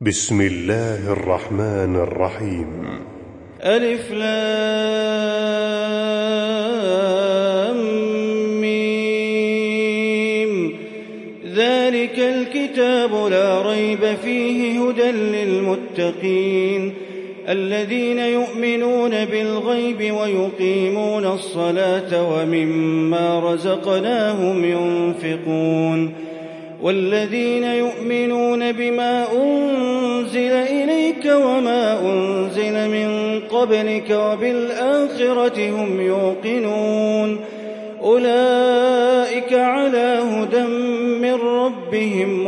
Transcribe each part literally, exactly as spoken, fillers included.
بسم الله الرحمن الرحيم. ألف لام ميم. ذلك الكتاب لا ريب فيه هدى للمتقين الذين يؤمنون بالغيب ويقيمون الصلاة ومما رزقناهم ينفقون والذين يؤمنون بما أنزل إليك وما أنزل من قبلك وبالآخرة هم يوقنون أولئك على هدى من ربهم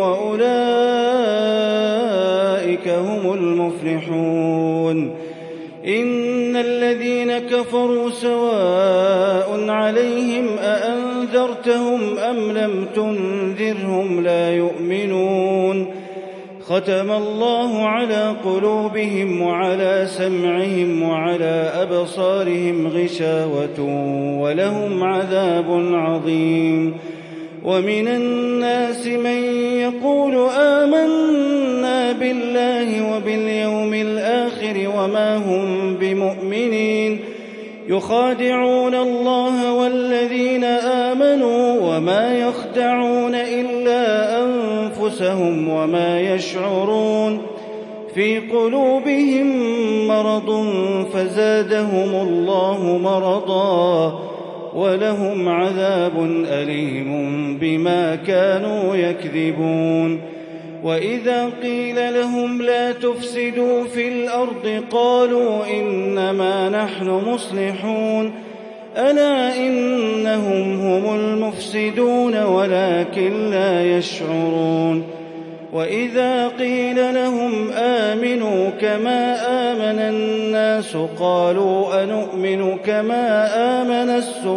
وأولئك هم المفلحون. إن الذين كفروا سواء عليهم أأنذرتهم أم لم تنذرهم لا يؤمنون. ختم الله على قلوبهم وعلى سمعهم وعلى أبصارهم غشاوة ولهم عذاب عظيم. ومن الناس من يقول آمنا بالله وباليوم الآخر وما هم بمؤمنين يخادعون الله والذين آمنوا وما يخدعون إلا أنفسهم وما يشعرون. في قلوبهم مرض فزادهم الله مرضا ولهم عذاب أليم بما كانوا يكذبون. وإذا قيل لهم لا تفسدوا في الأرض قالوا إنما نحن مصلحون ألا إنهم هم المفسدون ولكن لا يشعرون. وإذا قيل لهم آمنوا كما آمن الناس قالوا أنؤمن كما آمن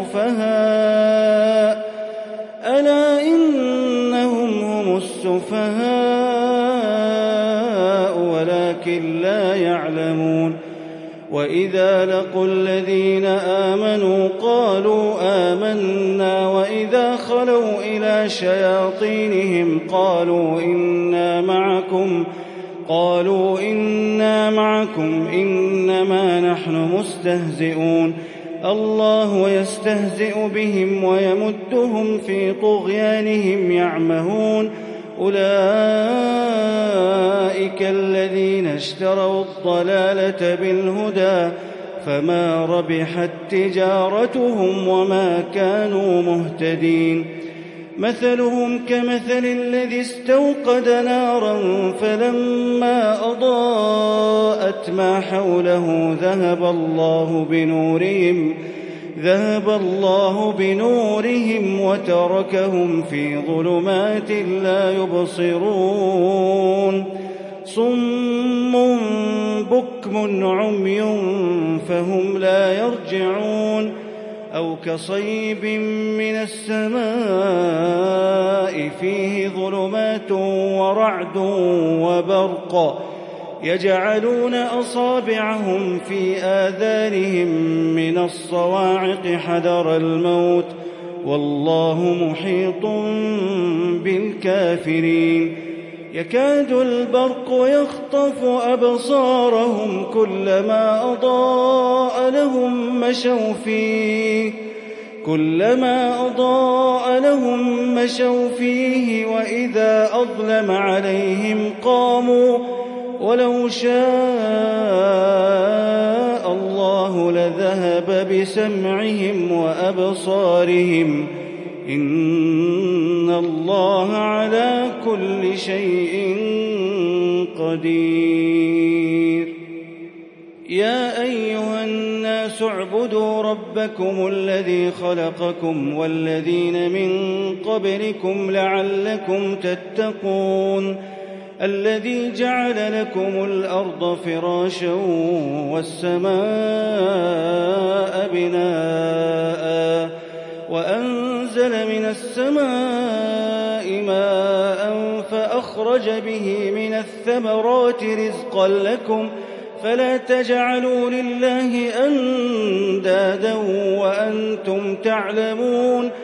السفهاء ألا إنهم هم السفهاء ولكن لا يعلمون. وإذا لقوا الذين آمنوا قالوا آمنا وإذا خلوا إلى شياطينهم قالوا إنا معكم قالوا إنا معكم إنما نحن مستهزئون. الله يستهزئ بهم ويمدهم في طغيانهم يعمهون. أولئك الذين اشتروا الضلالة بالهدى فما ربحت تجارتهم وما كانوا مهتدين. مثلهم كمثل الذي استوقد نارا فلما أضاءت ما حوله ذهب الله بنورهم ذهب الله بنورهم وتركهم في ظلمات لا يبصرون. صم بكم عمي فهم لا يرجعون. أو كصيب من السماء فيه ظلمات ورعد وبرق يجعلون أصابعهم في آذانهم من الصواعق حذر الموت والله محيط بالكافرين. يكاد البرق يخطف أبصارهم كلما أضاء لهم مشوا فيه كلما أضاء لهم مشوا فيه وإذا أظلم عليهم قاموا ولو شاء الله لذهب بسمعهم وأبصارهم إن الله على كل شيء قدير. يا أيها الناس اعبدوا ربكم الذي خلقكم والذين من قبلكم لعلكم تتقون الذي جعل لكم الأرض فراشا والسماء بناء وأنزل من السماء ماء فأخرج به من الثمرات رزقا لكم فلا تجعلوا لله أندادا وأنتم تعلمون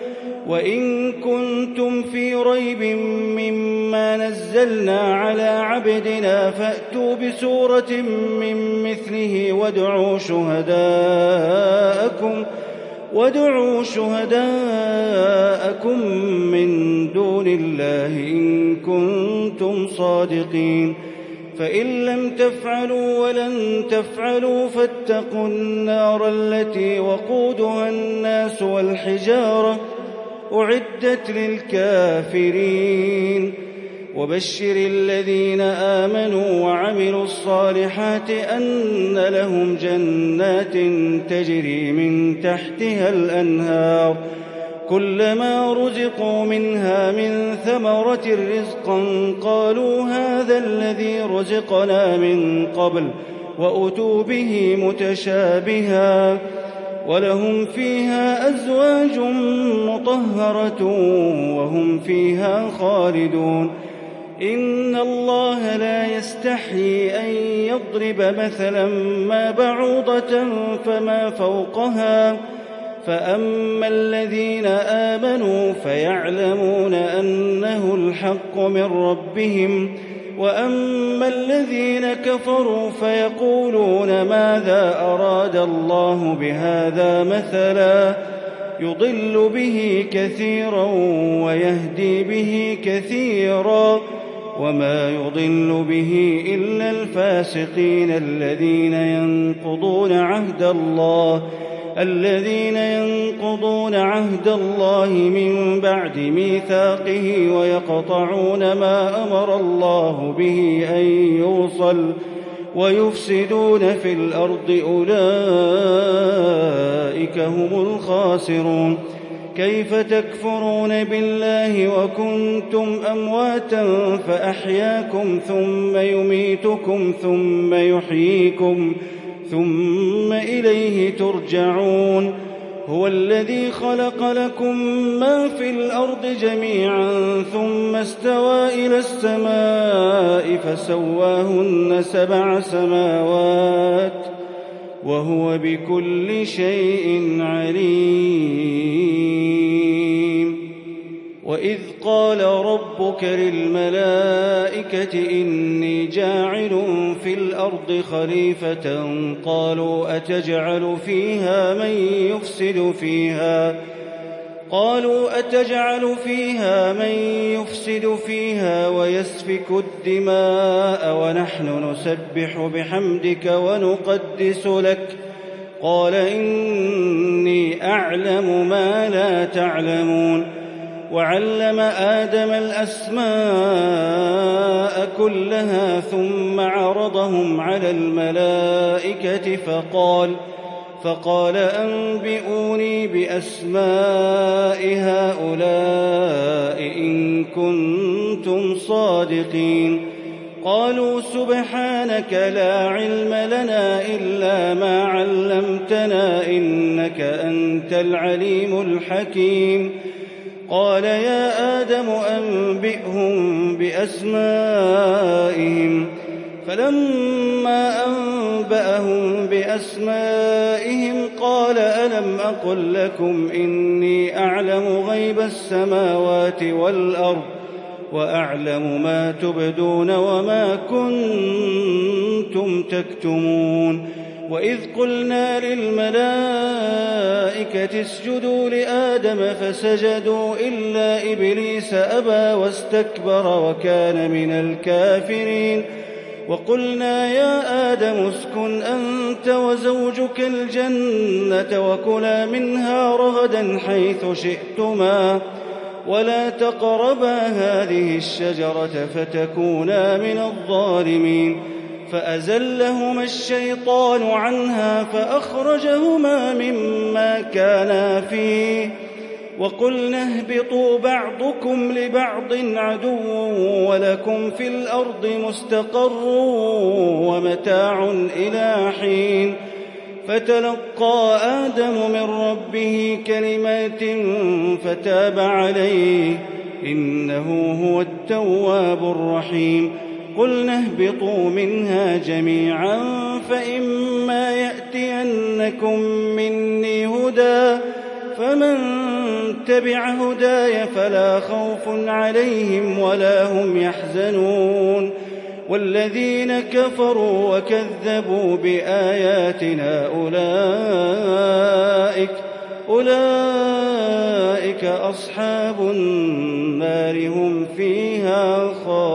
وإن كنتم في ريب مما نزلنا على عبدنا فأتوا بسورة من مثله وادعوا شهداءكم وادعوا شهداءكم من دون الله إن كنتم صادقين. فإن لم تفعلوا ولن تفعلوا فاتقوا النار التي وقودها الناس والحجارة أعدت للكافرين. وبشر الذين آمنوا وعملوا الصالحات أن لهم جنات تجري من تحتها الأنهار كلما رزقوا منها من ثمرة رزقا قالوا هذا الذي رزقنا من قبل وأتوا به متشابها ولهم فيها أزواج مطهرة وهم فيها خالدون. إن الله لا يستحيي أن يضرب مثلا ما بعوضة فما فوقها فأما الذين آمنوا فيعلمون أنه الحق من ربهم وأما الذين كفروا فيقولون ماذا أراد الله بهذا مثلا يضل به كثيرا ويهدي به كثيرا وما يضل به إلا الفاسقين الذين ينقضون عهد الله الذين ينقضون عهد الله من بعد ميثاقه ويقطعون ما أمر الله به أن يوصل ويفسدون في الأرض أولئك هم الخاسرون. كيف تكفرون بالله وكنتم أمواتا فأحياكم ثم يميتكم ثم يحييكم ثم إليه ترجعون. هو الذي خلق لكم ما في الأرض جميعا ثم استوى إلى السماء فسواهن سبع سماوات وهو بكل شيء عليم. وإذ قال ربك للملائكة إني جاعل في الأرض خليفة قالوا أتجعل فيها من يفسد فيها قالوا أتجعل فيها من يفسد فيها ويسفك الدماء ونحن نسبح بحمدك ونقدس لك قال إني أعلم ما لا تعلمون. وعلم آدم الأسماء كلها ثم عرضهم على الملائكة فقال فقال أنبئوني بأسماء هؤلاء إن كنتم صادقين. قالوا سبحانك لا علم لنا إلا ما علمتنا إنك أنت العليم الحكيم. قال يا آدم أنبئهم بأسمائهم فلما أنبأهم بأسمائهم قال ألم أقل لكم إني أعلم غيب السماوات والأرض وأعلم ما تبدون وما كنتم تكتمون. وإذ قلنا للملائكة اسجدوا لآدم فسجدوا إلا إبليس أبى واستكبر وكان من الكافرين. وقلنا يا آدم اسكن أنت وزوجك الجنة وكلا منها رغدا حيث شئتما ولا تقربا هذه الشجرة فتكونا من الظالمين. فأزلهما الشيطان عنها فأخرجهما مما كانا فيه وقلنا اهبطوا بعضكم لبعض عدو ولكم في الأرض مستقر ومتاع إلى حين. فتلقى آدم من ربه كلمات فتاب عليه إنه هو التواب الرحيم. قلنا اهبطوا منها جميعا فإما يأتينكم مني هدى فمن اتبع هداي فلا خوف عليهم ولا هم يحزنون والذين كفروا وكذبوا بآياتنا أولئك أولئك أصحاب النار هم فيها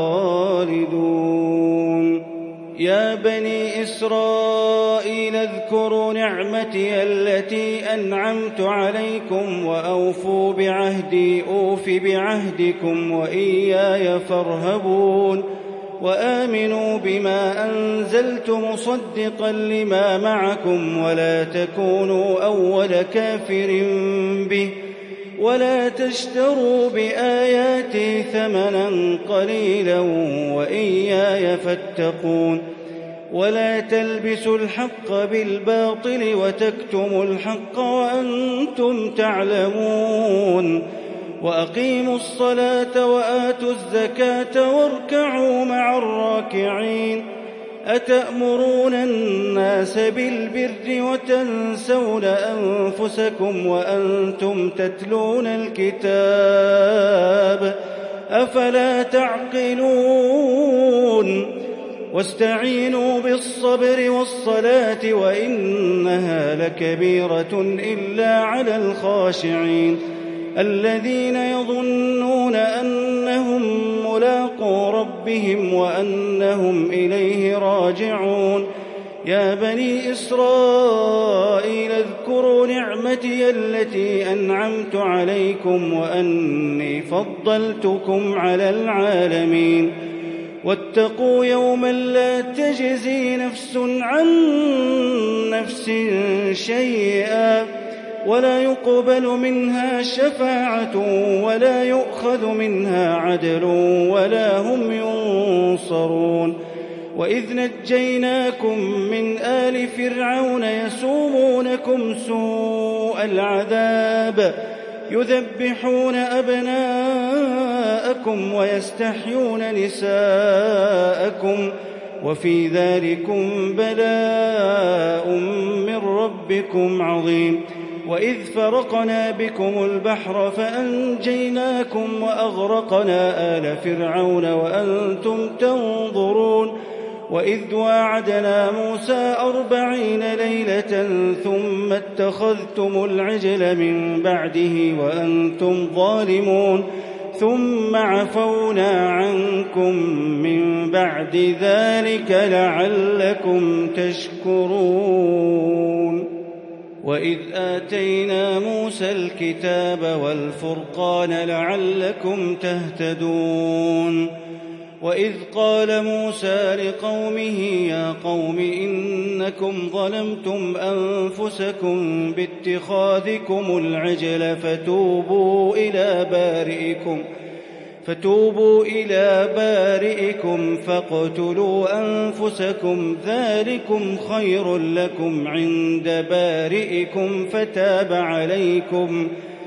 خالدون. يا بني إسرائيل اذكروا نعمتي التي أنعمت عليكم وأوفوا بعهدي أوف بعهدكم وإياي فارهبون وآمنوا بما أنزلت مصدقا لما معكم ولا تكونوا أول كافر به ولا تشتروا بآياتي ثمنا قليلا وإياي فاتقون ولا تلبسوا الحق بالباطل وتكتموا الحق وأنتم تعلمون وأقيموا الصلاة وآتوا الزكاة واركعوا مع الراكعين. أتأمرون الناس بالبر وتنسون أنفسكم وأنتم تتلون الكتاب أفلا تعقلون واستعينوا بالصبر والصلاة وإنها لكبيرة إلا على الخاشعين الذين يظنون أنهم ملاقو ربهم وأنهم إليه راجعون. يا بني إسرائيل اذكروا نعمتي التي أنعمت عليكم وأني فضلتكم على العالمين واتقوا يوما لا تجزي نفس عن نفس شيئا ولا يقبل منها شفاعة ولا يؤخذ منها عدل ولا هم ينصرون. وإذ نجيناكم من آل فرعون يسومونكم سوء العذاب يذبحون أبناءكم ويستحيون نساءكم وفي ذلكم بلاء من ربكم عظيم. وإذ فرقنا بكم البحر فأنجيناكم وأغرقنا آل فرعون وأنتم تنظرون. وإذ واعدنا موسى أربعين ليلة ثم اتخذتم العجل من بعده وأنتم ظالمون ثم عفونا عنكم من بعد ذلك لعلكم تشكرون. وإذ آتينا موسى الكتاب والفرقان لعلكم تهتدون. وإذ قال موسى لقومه يا قوم إنكم ظلمتم أنفسكم باتخاذكم العجل فتوبوا إلى بارئكم فتوبوا إلى بارئكم فاقتلوا أنفسكم ذلكم خير لكم عند بارئكم فتاب عليكم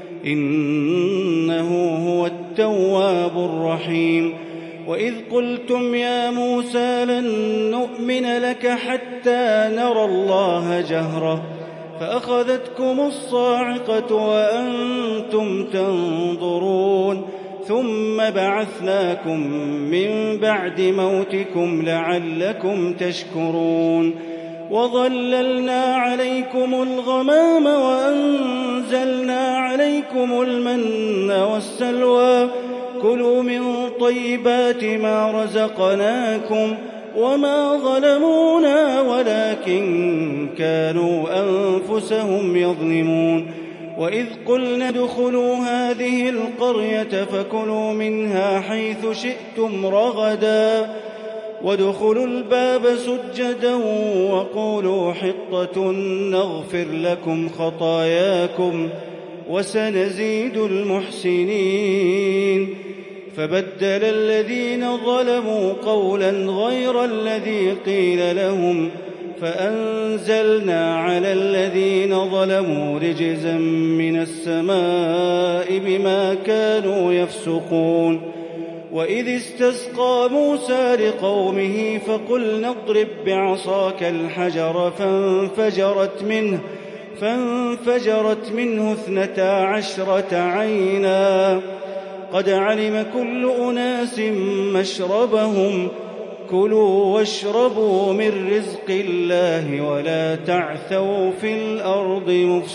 إنه هو التواب الرحيم. وإذ قلتم يا موسى لن نؤمن لك حتى نرى الله جهرة فأخذتكم الصاعقة وأنتم تنظرون ثم بعثناكم من بعد موتكم لعلكم تشكرون. وظللنا عليكم الغمام وأنزلنا عليكم المن والسلوى كلوا من طيبات ما رزقناكم وما ظلمونا ولكن كانوا أنفسهم يظلمون. وإذ قلنا ادخلوا هذه القرية فكلوا منها حيث شئتم رغدا وادخلوا الباب سجدا وقولوا حطة نغفر لكم خطاياكم وسنزيد المحسنين. فبدل الذين ظلموا قولا غير الذي قيل لهم فأنزلنا على الذين ظلموا رجزا من السماء بما كانوا يفسقون. وإذ استسقى موسى لقومه فقلنا اضرب بعصاك الحجر فانفجرت منه فانفجرت منه اثنتا عشرة عينا قد علم كل أناس مشربهم كلوا واشربوا من رزق الله ولا تعثوا في الأرض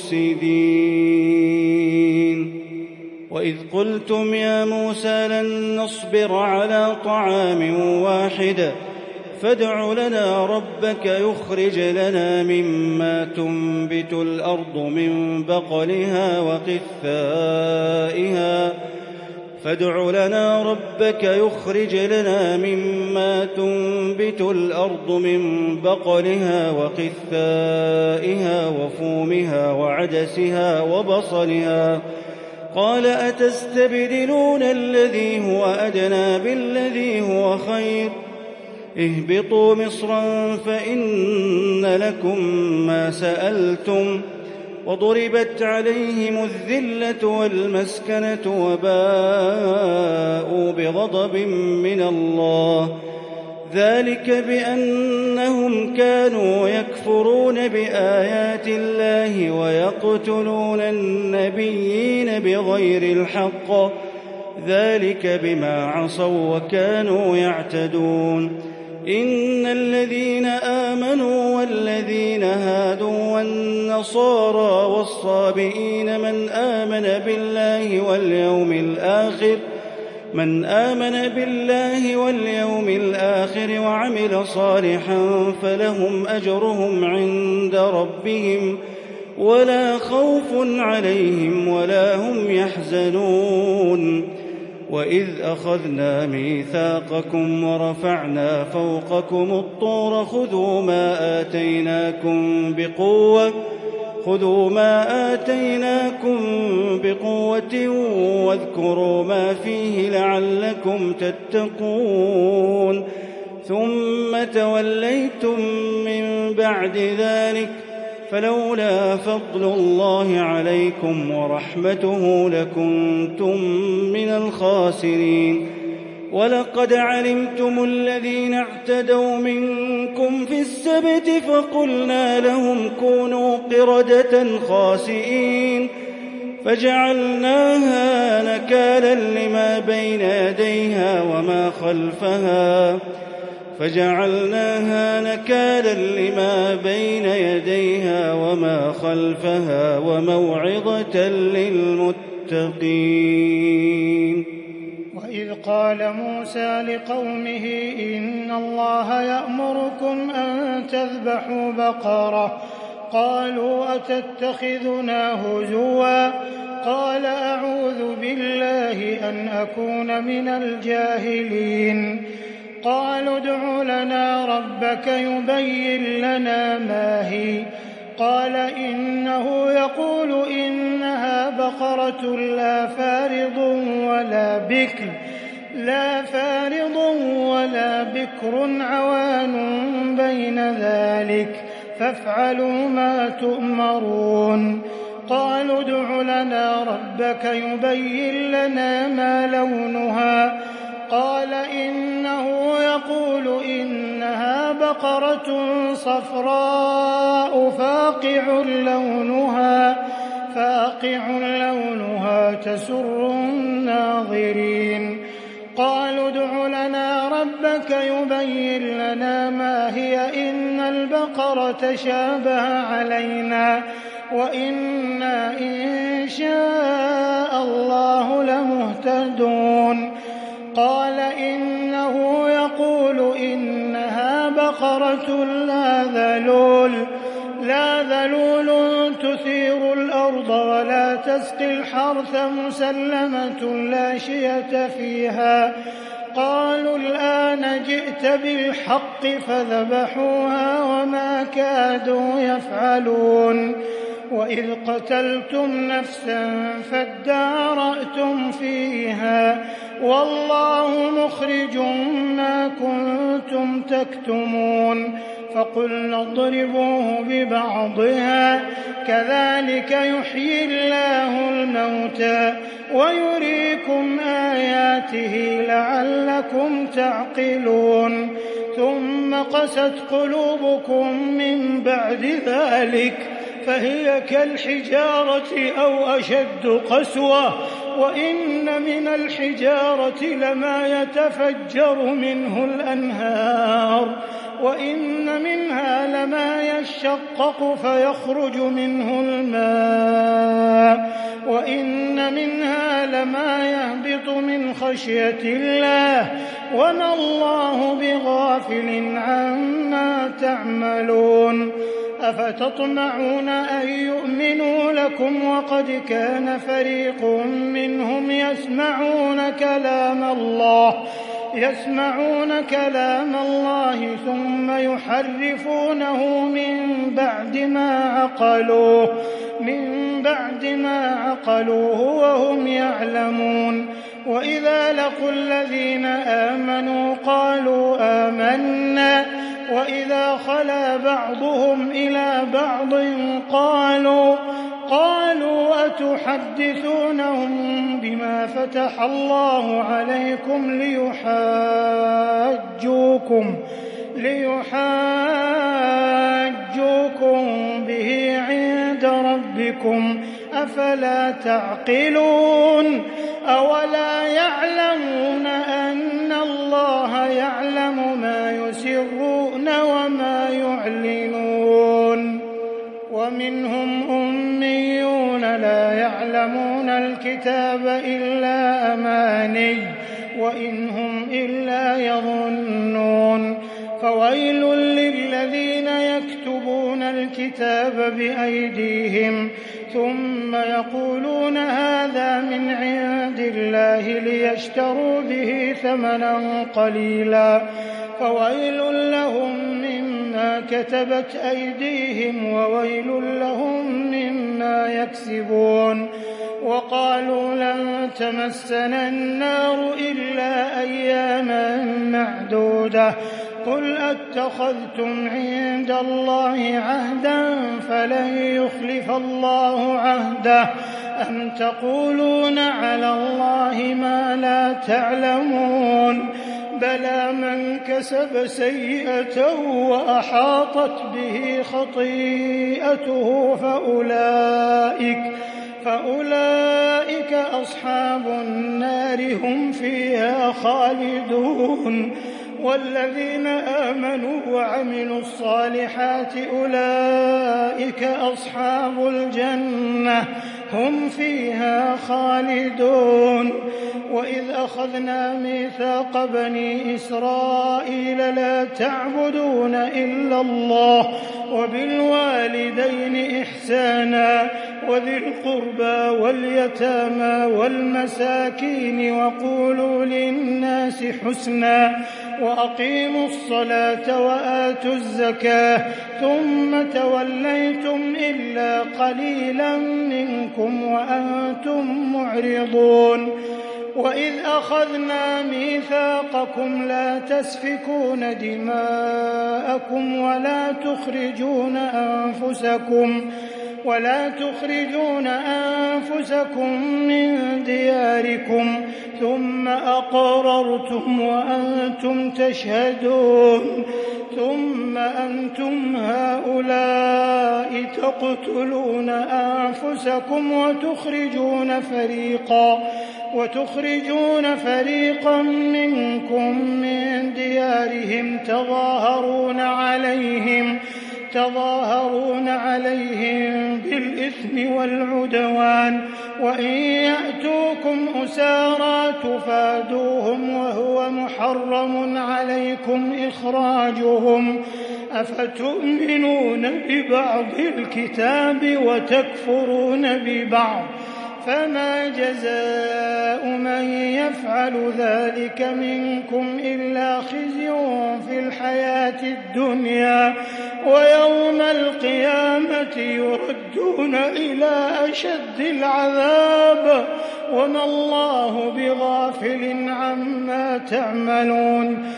مفسدين. وإذ قلتم يا موسى لن نصبر على طعام واحد فادع لنا ربك يخرج لنا مما تنبت الأرض من بقلها وقثائها فادع لنا ربك يخرج لنا مما تنبت الأرض من بقلها وقثائها وفومها وعدسها وبصلها قال أتستبدلون الذي هو أدنى بالذي هو خير اهبطوا مصرا فإن لكم ما سألتم وضربت عليهم الذلة والمسكنة وباءوا بغضب من الله ذلك بأنهم كانوا يكفرون بآيات الله ويقتلون النبيين بغير الحق ذلك بما عصوا وكانوا يعتدون. إن الذين آمنوا والذين هادوا والنصارى والصابئين من آمن بالله واليوم الآخر من آمن بالله واليوم الآخر وعمل صالحا فلهم أجرهم عند ربهم ولا خوف عليهم ولا هم يحزنون. وإذ أخذنا ميثاقكم ورفعنا فوقكم الطور خذوا ما آتيناكم بقوة خذوا ما آتيناكم بقوة واذكروا ما فيه لعلكم تتقون ثم توليتم من بعد ذلك فلولا فضل الله عليكم ورحمته لكنتم من الخاسرين. ولقد علمتم الذين اعتدوا منكم في السبت فقلنا لهم كونوا قردة خاسئين فجعلناها نكالا لما بين يديها وما خلفها فجعلناها نكالا لما بين يديها وما خلفها وموعظة للمتقين. وإذ قال موسى لقومه إن الله يأمركم أن تذبحوا بقرة قالوا أتتخذنا هزوا قال أعوذ بالله أن أكون من الجاهلين. قالوا ادع لنا ربك يبين لنا ما هي قال إنه يقول إنها بقرة لا فارض ولا بكر لا فارض ولا بكر عوان بين ذلك فافعلوا ما تؤمرون. قالوا ادع لنا ربك يبين لنا ما لونها قال إنه يقول إنها بقرة صفراء فاقع لونها فاقع لونها تسر الناظرين. قالوا ادع لنا ربك يبين لنا ما هي إن البقرة شابه علينا وإنا إن شاء الله لمهتدون. قال إنه يقول إنها بقرة لا ذلول لا ذلول تثير الأرض ولا تسقي الحرث مسلمة لا شية فيها. قالوا الآن جئت بالحق فذبحوها وما كادوا يفعلون. وإذ قتلتم نفسا فادارأتم فيها والله مخرج ما كنتم تكتمون. فقلنا اضربوه ببعضها كذلك يحيي الله الموتى ويريكم آياته لعلكم تعقلون. ثم قست قلوبكم من بعد ذلك فهي كالحجارة أو أشد قسوة. وإن من الحجارة لما يتفجر منه الأنهار وإن منها لما يشقق فيخرج منه الماء وإن منها لما يهبط من خشية الله وما الله بغافل عما تعملون. أفتطمعون أن يؤمنوا لكم وقد كان فريق منهم يسمعون كلام الله يسمعون كلام الله ثم يحرفونه من بعد ما عقلوه من بعد ما عقلوه وهم يعلمون. وإذا لقوا الذين آمنوا قالوا آمنا وإذا خلا بعضهم إلى بعض قالوا قالوا أتحدثونهم بما فتح الله عليكم ليحاجوكم ليحاجوكم به عند ربكم أفلا تعقلون. أولا يعلمون أن الله يعلم ما يسرون وما يعلنون. ومنهم أميون لا يعلمون الكتاب إلا أماني وإن هم إلا يظنون. فويل للذين يكتبون الكتاب بأيديهم ثم يقولون هذا من عند الله ليشتروا به ثمنا قليلا فويل لهم مما كتبت أيديهم وويل لهم مما يكسبون. وقالوا لن تمسنا النار إلا أياما معدودة قل أتخذتم عند الله عهدا فلن يخلف الله عهده أم تقولون على الله ما لا تعلمون. بلى من كسب سيئة وأحاطت به خطيئته فأولئك فأولئك أصحاب النار هم فيها خالدون. والذين آمنوا وعملوا الصالحات أولئك أصحاب الجنة هم فيها خالدون. وإذ أخذنا ميثاق بني إسرائيل لا تعبدون إلا الله وبالوالدين إحسانا وذي القربى واليتامى والمساكين وقولوا للناس حسنا وأقيموا الصلاة وآتوا الزكاة ثم توليتم إلا قليلا منكم وأنتم معرضون. وإذ أخذنا ميثاقكم لا تسفكون دماءكم ولا تخرجون أنفسكم ولا تخرجون أنفسكم من دياركم ثم أقررتم وأنتم تشهدون ثم أنتم هؤلاء تقتلون أنفسكم وتخرجون فريقا وتخرجون فريقا منكم من ديارهم تظاهرون عليهم تظاهرون عليهم بالإثم والعدوان وإن يأتوكم أسارى تفادوهم وهو محرم عليكم إخراجهم أفتؤمنون ببعض الكتاب وتكفرون ببعض فما جزاء من يفعل ذلك منكم إلا خزي في الحياة الدنيا ويوم القيامة يردون إلى أشد العذاب وما الله بغافل عما تعملون.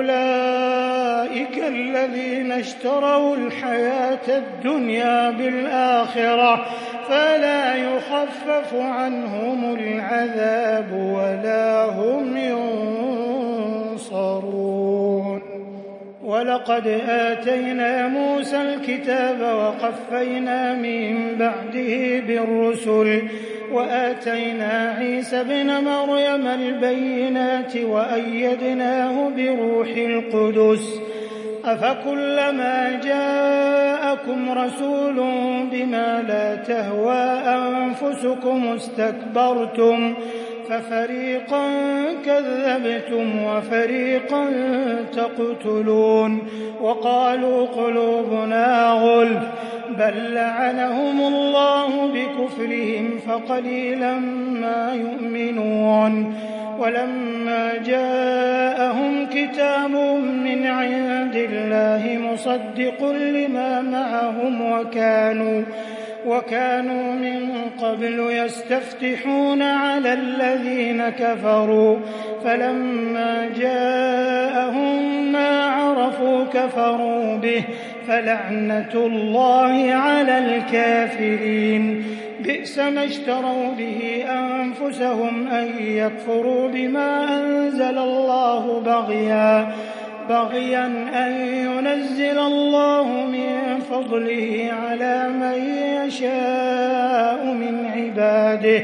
أولئك الذين اشتروا الحياة الدنيا بالآخرة فلا يخفف عنهم العذاب ولا هم ينصرون. ولقد آتينا موسى الكتاب وقفينا من بعده بالرسل وآتينا عيسى ابن مريم البينات وأيدناه بروح القدس أفكلما جاءكم رسول بما لا تهوى أنفسكم استكبرتم ففريقا كذبتم وفريقا تقتلون وقالوا قلوبنا غلف بل لعنهم الله بكفرهم فقليلا ما يؤمنون ولما جاءهم كتاب من عند الله مصدق لما معهم وكانوا وكانوا من قبل يستفتحون على الذين كفروا فلما جاءهم ما عرفوا كفروا به فلعنة الله على الكافرين بئس ما اشتروا به أنفسهم أن يكفروا بما أنزل الله بغيا بغيا أن ينزل الله من فضله على من يشاء من عباده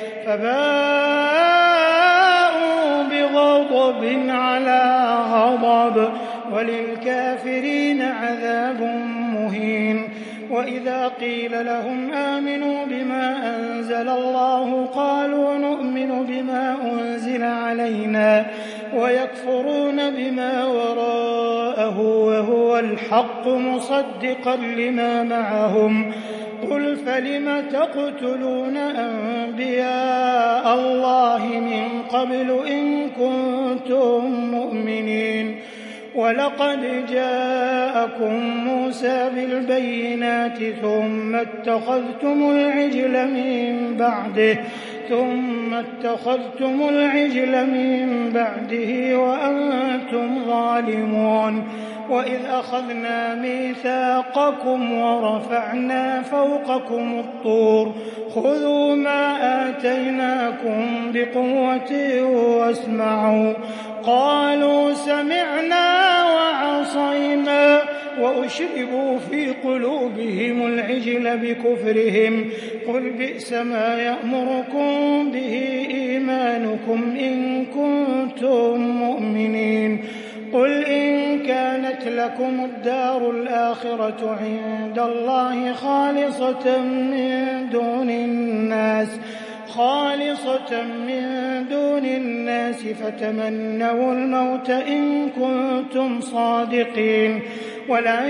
فباءوا بغضب على غضب وللكافرين عذاب مهين وإذا قيل لهم آمنوا بما أنزل الله قالوا نؤمن بما أنزل علينا ويكفرون بما وراءه وهو الحق مصدقا لما معهم قل فلم تقتلون أنبياء الله من قبل إن كنتم مؤمنين ولقد جاءكم موسى بالبينات ثم اتخذتم العجل من بعده ثم اتخذتم العجل من بعده وأنتم ظالمون وإذ أخذنا ميثاقكم ورفعنا فوقكم الطور خذوا ما آتيناكم بقوة واسمعوا قالوا سمعنا وعصينا وأشربوا في قلوبهم العجل بكفرهم قل بئس ما يأمركم به إيمانكم إن كنتم مؤمنين قل إن كانت لكم الدار الآخرة عند الله خالصة من دون الناس خالصة من دون الناس فتمنوا الموت إن كنتم صادقين ولن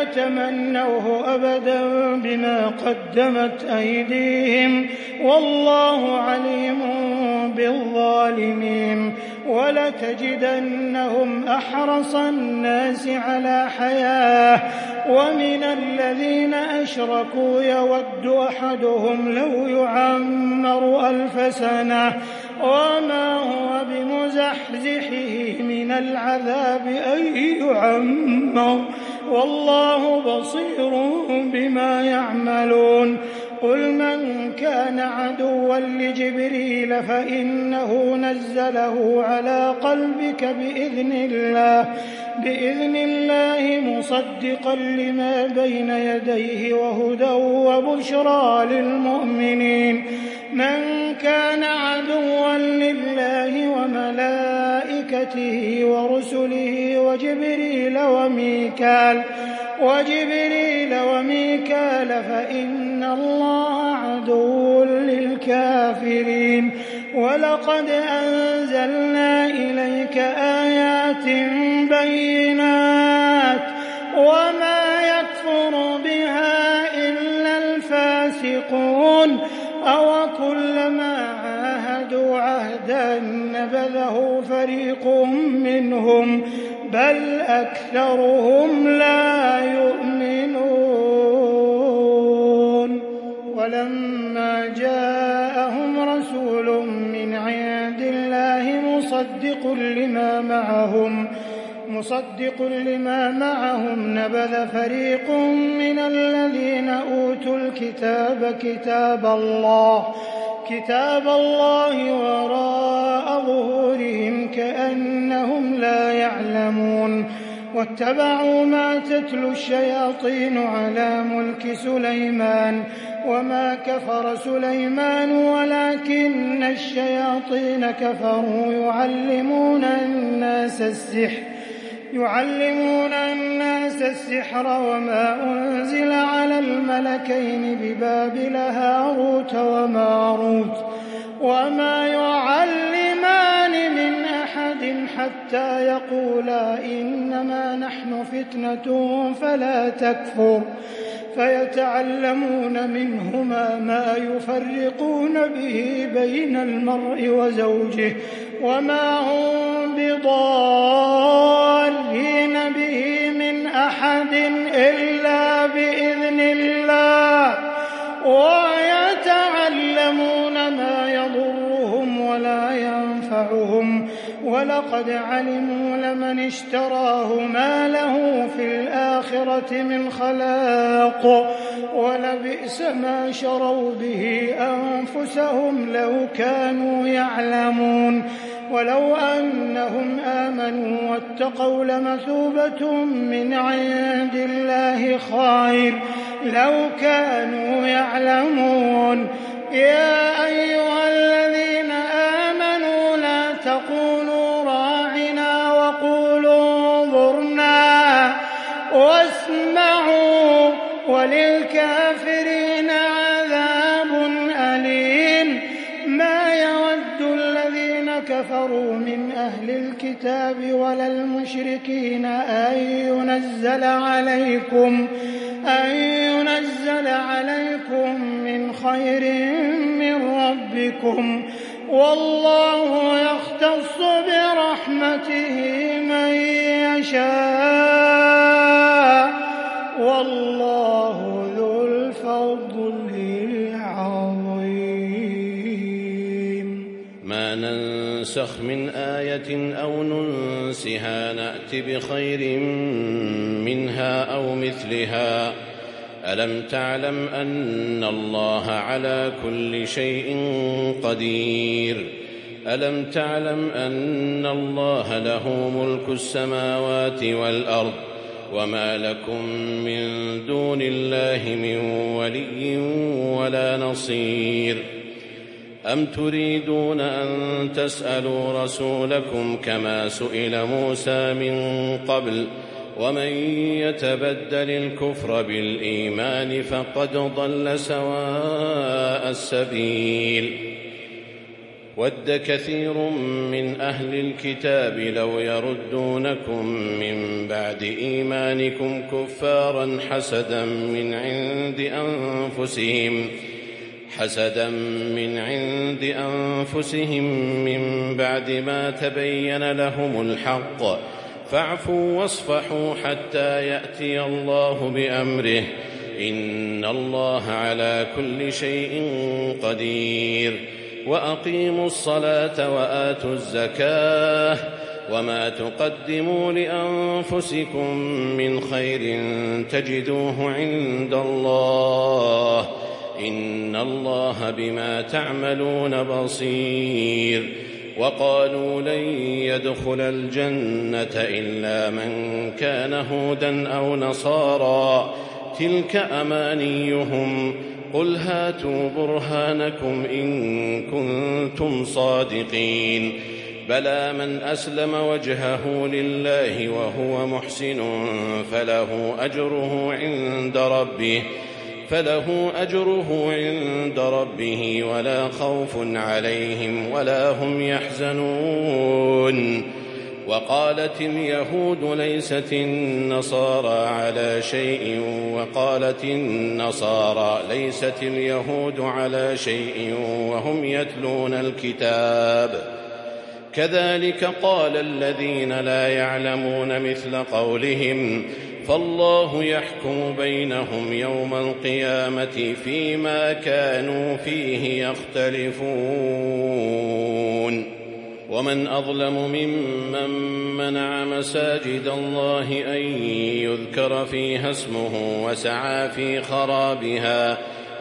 يتمنوه أبدا بما قدمت أيديهم والله عليم بالظالمين ولتجدنهم أحرص الناس على حياة ومن الذين أشركوا يود أحدهم لو يعمر ألف سنة وما هو بمزحزحه من العذاب أن يعمر والله بصير بما يعملون قل من كان عدوا لجبريل فإنه نزله على قلبك بإذن الله بإذن الله مصدقا لما بين يديه وهدى وبشرى للمؤمنين من كان عدوا لله وملائكته ورسله وجبريل وميكال وجبريل وميكال فإن الله عدو للكافرين ولقد أنزلنا إليك آيات بينات وما يكفر بها إلا الفاسقون أو كلما عاهدوا عهدا نبذه فريق منهم بل أكثرهم لا يؤمنون ولما جاءهم رسول من عند الله مصدق لما معهم مصدق لما معهم نبذ فريق من الذين أوتوا الكتاب كتاب الله كتاب الله وراء ظهورهم كأنهم لا يعلمون واتبعوا ما تتلو الشياطين على ملك سليمان وما كفر سليمان ولكن الشياطين كفروا يعلمون الناس السحر يعلمون الناس السحر وما أنزل على الملكين ببابل هاروت وماروت وما يعلمان من أحد حتى يقولا إنما نحن فتنة فلا تكفر فيتعلمون منهما ما يفرقون به بين المرء وزوجه وما هم بضارين به من أحد إلا بإذن الله ويتعلمون ما يضرهم ولا ينفعهم ولقد علموا لمن اشتراه ما له في الآخرة من خلاق ولبئس ما شروا به أنفسهم لو كانوا يعلمون ولو أنهم آمنوا واتقوا لمثوبة من عند الله خير لو كانوا يعلمون يا أيها الذين آمنوا لا تقولوا راعنا وقولوا انظرنا واسمعوا وللكافرين عذاب أليم ما يود الذين كفروا من أهل الكتاب ولا المشركين أن ينزل عليكم أن ينزل عليكم من خير من ربكم والله يختص برحمته من يشاء والله ذو الفضل العظيم ما ننسخ من آية أو ننسها نأت بخير منها أو مثلها ألم تعلم أن الله على كل شيء قدير ألم تعلم أن الله له ملك السماوات والأرض وما لكم من دون الله من ولي ولا نصير أم تريدون أن تسألوا رسولكم كما سئل موسى من قبل ومن يتبدل الكفر بالإيمان فقد ضل سواء السبيل ود كثير من أهل الكتاب لو يردونكم من بعد إيمانكم كفارا حسدا من عند أنفسهم حسدا من عند أنفسهم من بعد ما تبين لهم الحق فاعفوا واصفحوا حتى يأتي الله بأمره إن الله على كل شيء قدير وأقيموا الصلاة وآتوا الزكاة وما تقدموا لأنفسكم من خير تجدوه عند الله إن الله بما تعملون بصير وقالوا لن يدخل الجنة إلا من كان هودا أو نصارى تلك أمانيهم قل هاتوا برهانكم إن كنتم صادقين بلى من أسلم وجهه لله وهو محسن فله أجره عند ربه فله أجره عند ربه ولا خوف عليهم ولا هم يحزنون وقالت اليهود ليست النصارى على شيء وقالت النصارى ليست اليهود على شيء وهم يتلون الكتاب كذلك قال الذين لا يعلمون مثل قولهم فالله يحكم بينهم يوم القيامة فيما كانوا فيه يختلفون ومن أظلم ممن منع مساجد الله أن يذكر فيها اسمه وسعى في خرابها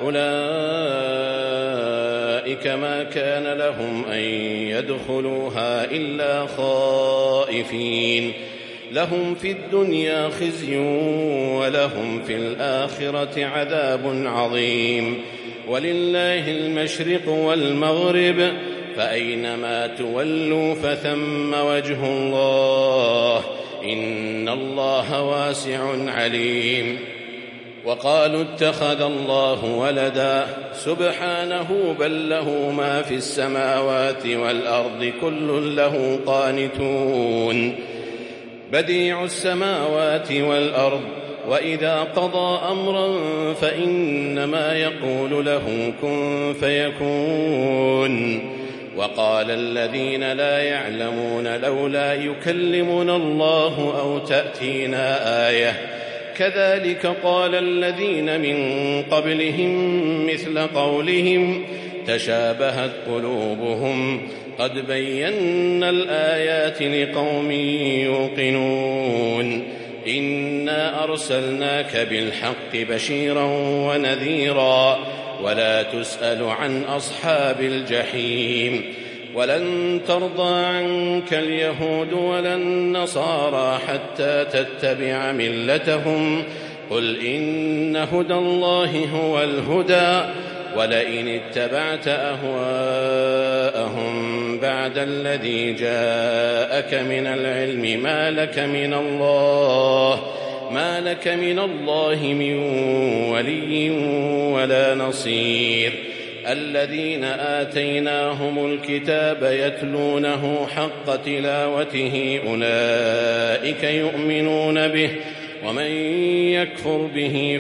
أولئك ما كان لهم أن يدخلوها إلا خائفين لهم في الدنيا خزي ولهم في الآخرة عذاب عظيم. ولله المشرق والمغرب فأينما تولوا فثم وجه الله إن الله واسع عليم. وقالوا اتخذ الله ولدا سبحانه بل له ما في السماوات والأرض كل له قانتون بديع السماوات والأرض وإذا قضى أمرا فإنما يقول له كن فيكون. وقال الذين لا يعلمون لولا يكلمنا الله أو تأتينا آية كذلك قال الذين من قبلهم مثل قولهم تشابهت قلوبهم قد بينا الآيات لقوم يوقنون. إنا أرسلناك بالحق بشيرا ونذيرا ولا تسأل عن أصحاب الجحيم. ولن ترضى عنك اليهود ولا النصارى حتى تتبع ملتهم قل إن هدى الله هو الهدى ولئن اتبعت أهواءهم بعد الذي جاءك من العلم ما لك من الله ما لك من الله من ولي ولا نصير. الذين آتيناهم الكتاب يتلونه حق تلاوته أولئك يؤمنون به ومن يكفر به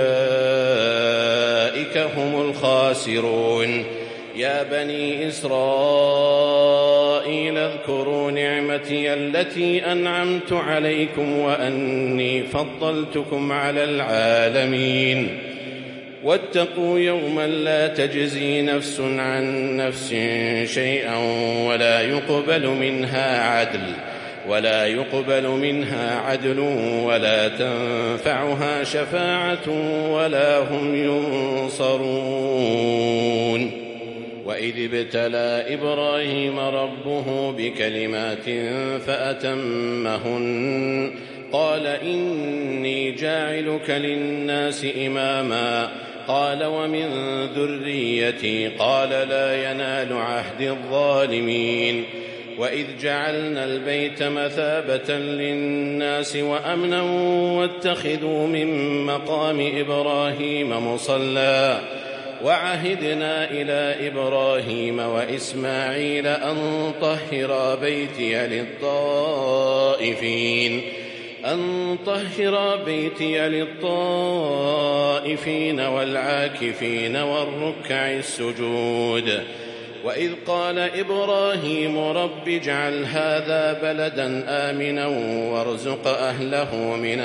فأولئك هم الخاسرون. يا بني إسرائيل اذكروا نعمتي التي أنعمت عليكم وأني فضلتكم على العالمين. واتقوا يوما لا تجزي نفس عن نفس شيئا ولا يقبل منها عدل ولا يقبل منها عدل ولا تنفعها شفاعة ولا هم ينصرون. وإذ ابتلى إبراهيم ربه بكلمات فأتمهن قال إني جاعلك للناس إماما قال ومن ذريتي قال لا ينال عهد الظالمين. وإذ جعلنا البيت مثابة للناس وأمنا واتخذوا من مقام إبراهيم مصلى وعهدنا إلى إبراهيم وإسماعيل أن طهرا بيتي للطائفين أن طهرا بيتي للطائفين والعاكفين والركع السجود. وإذ قال إبراهيم رب اجعل هذا بلدا آمنا وارزق أهله من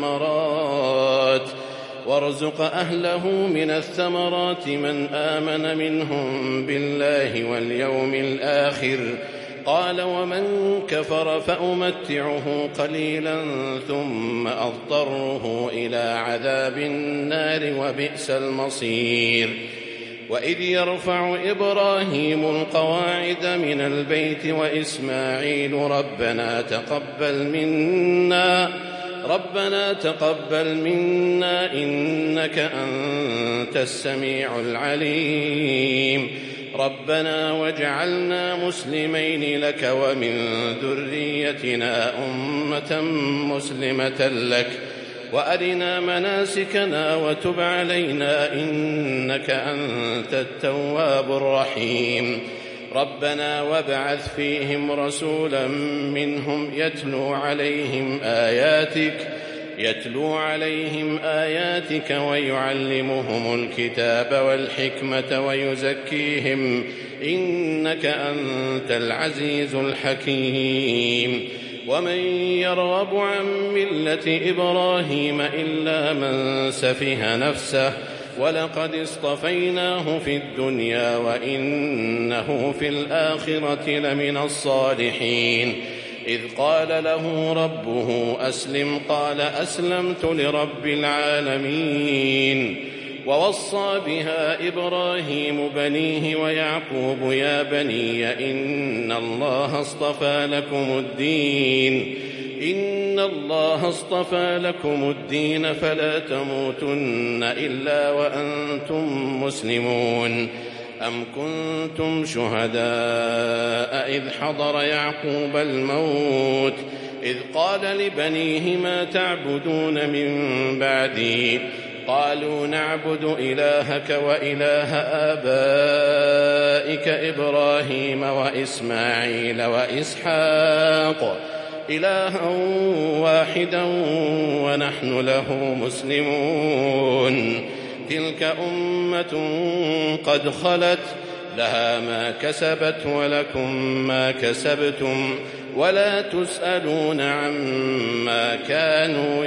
الثمرات وارزق أهله من الثمرات من آمن منهم بالله واليوم الآخر قال ومن كفر فأمتعه قليلا ثم أضطره إلى عذاب النار وبئس المصير. وإذ يرفع إبراهيم القواعد من البيت وإسماعيل ربنا تقبل منا ربنا تقبل منا إنك أنت السميع العليم ربنا واجعلنا مسلمين لك ومن ذريتنا أمة مسلمة لك وأرنا مناسكنا وتب علينا إنك أنت التواب الرحيم ربنا وابعث فيهم رسولا منهم يتلو عليهم آياتك يتلو عليهم آياتك ويعلمهم الكتاب والحكمة ويزكيهم إنك أنت العزيز الحكيم. ومن يرغب عن ملة إبراهيم إلا من سفه نفسه ولقد اصطفيناه في الدنيا وإنه في الآخرة لمن الصالحين. إذ قال له ربه أسلم قال أسلمت لرب العالمين. ووصى بها إبراهيم بنيه ويعقوب يا بني إن الله اصطفى لكم الدين إن الله اصطفى لكم الدين فلا تموتن إلا وأنتم مسلمون. أم كنتم شهداء إذ حضر يعقوب الموت إذ قال لبنيه ما تعبدون من بعدي قالوا نعبد إلهك وإله آبائك إبراهيم وإسماعيل وإسحاق إلها واحدا ونحن له مسلمون. تلك أمة قد خلت لها ما كسبت ولكم ما كسبتم ولا تسألون عما كانوا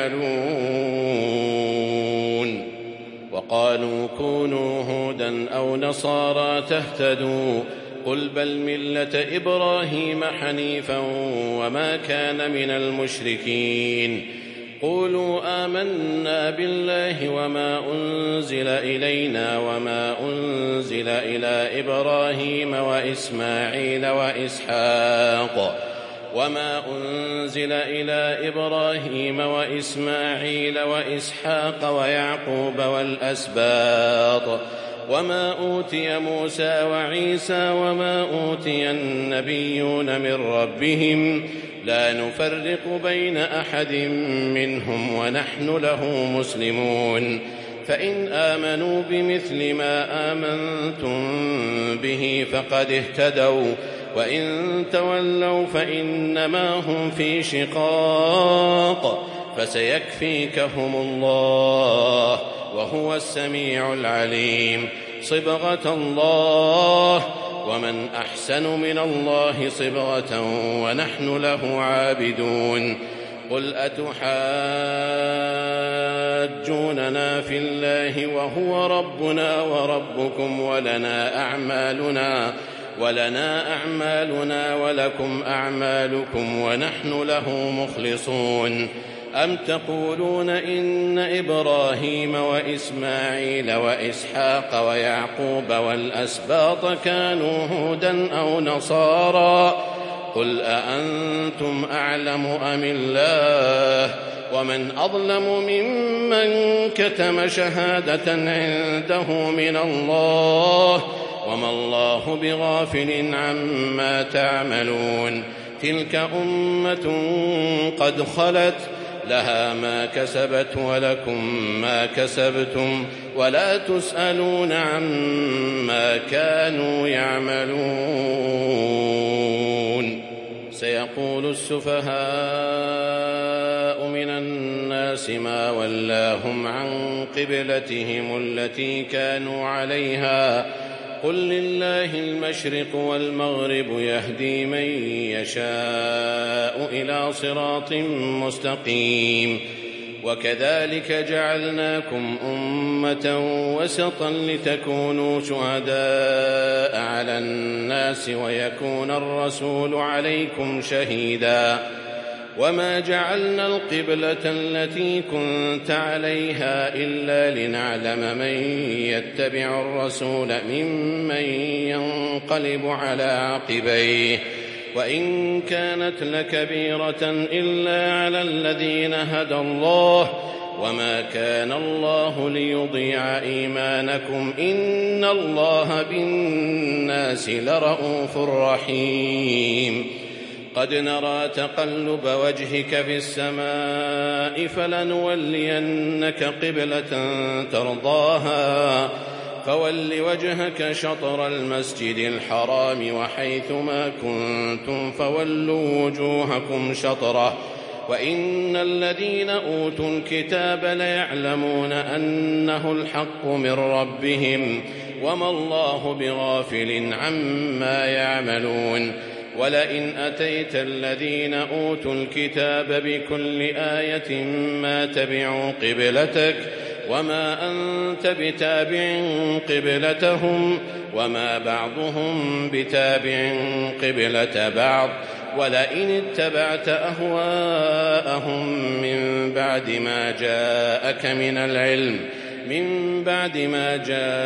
يعملون. وقالوا كونوا هودا أو نصارى تهتدوا قل بل ملة إبراهيم حنيفا وما كان من المشركين. قولوا آمنا بالله وما أنزل إلينا وما أنزل إلى إبراهيم وإسماعيل وإسحاق وما أنزل إلى إبراهيم وإسماعيل وإسحاق ويعقوب والأسباط وما أوتي موسى وعيسى وما أوتي النبيون من ربهم لا نفرق بين أحد منهم ونحن له مسلمون. فإن آمنوا بمثل ما آمنتم به فقد اهتدوا وإن تولوا فإنما هم في شقاق فسيكفيكهم الله وهو السميع العليم. صبغة الله ومن أحسن من الله صبغة ونحن له عابدون. قل أتحاجوننا في الله وهو ربنا وربكم ولنا أعمالنا ولنا أعمالنا ولكم أعمالكم ونحن له مخلصون. أم تقولون إن إبراهيم وإسماعيل وإسحاق ويعقوب والأسباط كانوا هودا أو نصارى قل أأنتم أعلم أم الله ومن أظلم ممن كتم شهادة عنده من الله وما الله بغافل عما تعملون. تلك أمة قد خلت لها ما كسبت ولكم ما كسبتم ولا تسألون عما كانوا يعملون. سيقول السفهاء من الناس ما ولاهم عن قبلتهم التي كانوا عليها قل لله المشرق والمغرب يهدي من يشاء إلى صراط مستقيم. وكذلك جعلناكم أمة وسطا لتكونوا شهداء على الناس ويكون الرسول عليكم شهيدا. وما جعلنا القبلة التي كنت عليها إلا لنعلم من يتبع الرسول ممن ينقلب على عقبيه وإن كانت لكبيرة إلا على الذين هدى الله وما كان الله ليضيع إيمانكم إن الله بالناس لرءوف رحيم. قد نرى تقلب وجهك في السماء فلنولينك قبلة ترضاها فول وجهك شطر المسجد الحرام وحيثما كنتم فولوا وجوهكم شطره وإن الذين أوتوا الكتاب ليعلمون أنه الحق من ربهم وما الله بغافل عما يعملون. ولئن أتيت الذين أوتوا الكتاب بكل آية ما تبعوا قبلتك وما أنت بتابع قبلتهم وما بعضهم بتابع قبلة بعض ولئن اتبعت أهواءهم من بعد ما جاءك من العلم من بعد ما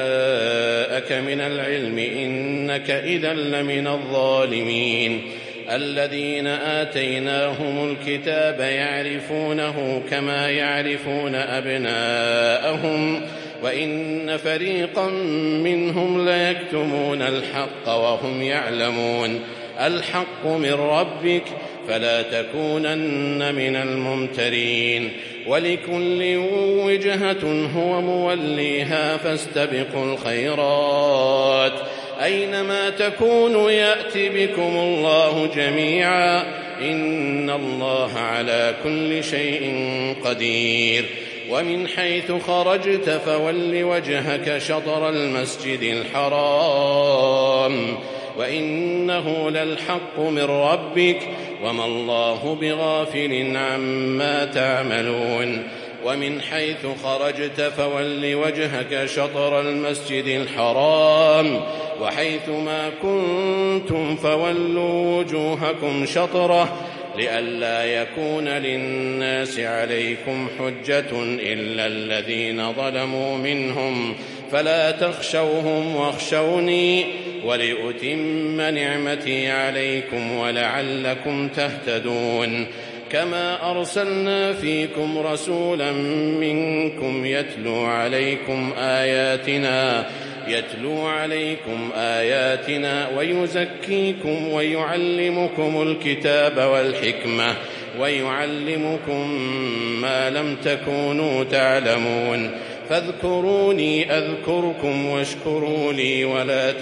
جاءك من العلم إنك إذا لمن الظالمين. الذين آتيناهم الكتاب يعرفونه كما يعرفون أبناءهم وإن فريقا منهم ليكتمون الحق وهم يعلمون الحق من ربك فلا تكونن من الممترين ولكل وجهة هو موليها فاستبقوا الخيرات أينما تكونوا يأت بكم الله جميعا إن الله على كل شيء قدير ومن حيث خرجت فول وجهك شطر المسجد الحرام وإنه للحق من ربك وما الله بغافل عما تعملون ومن حيث خرجت فول وجهك شطر المسجد الحرام وحيث ما كنتم فولوا وجوهكم شطره لئلا يكون للناس عليكم حجة إلا الذين ظلموا منهم فلا تخشوهم واخشوني ولأتم نعمتي عليكم ولعلكم تهتدون كما أرسلنا فيكم رسولا منكم يتلو عليكم آياتنا يتلو عليكم آياتنا ويزكيكم ويعلمكم الكتاب والحكمة ويعلمكم ما لم تكونوا تعلمون فاذكروني أذكركم واشكروا لي ولا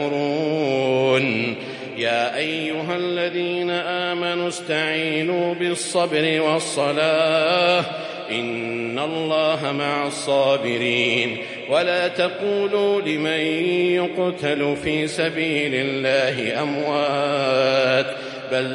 تكفرون يا أيها الذين آمنوا استعينوا بالصبر والصلاة إن الله مع الصابرين ولا تقولوا لمن يقتل في سبيل الله أموات بل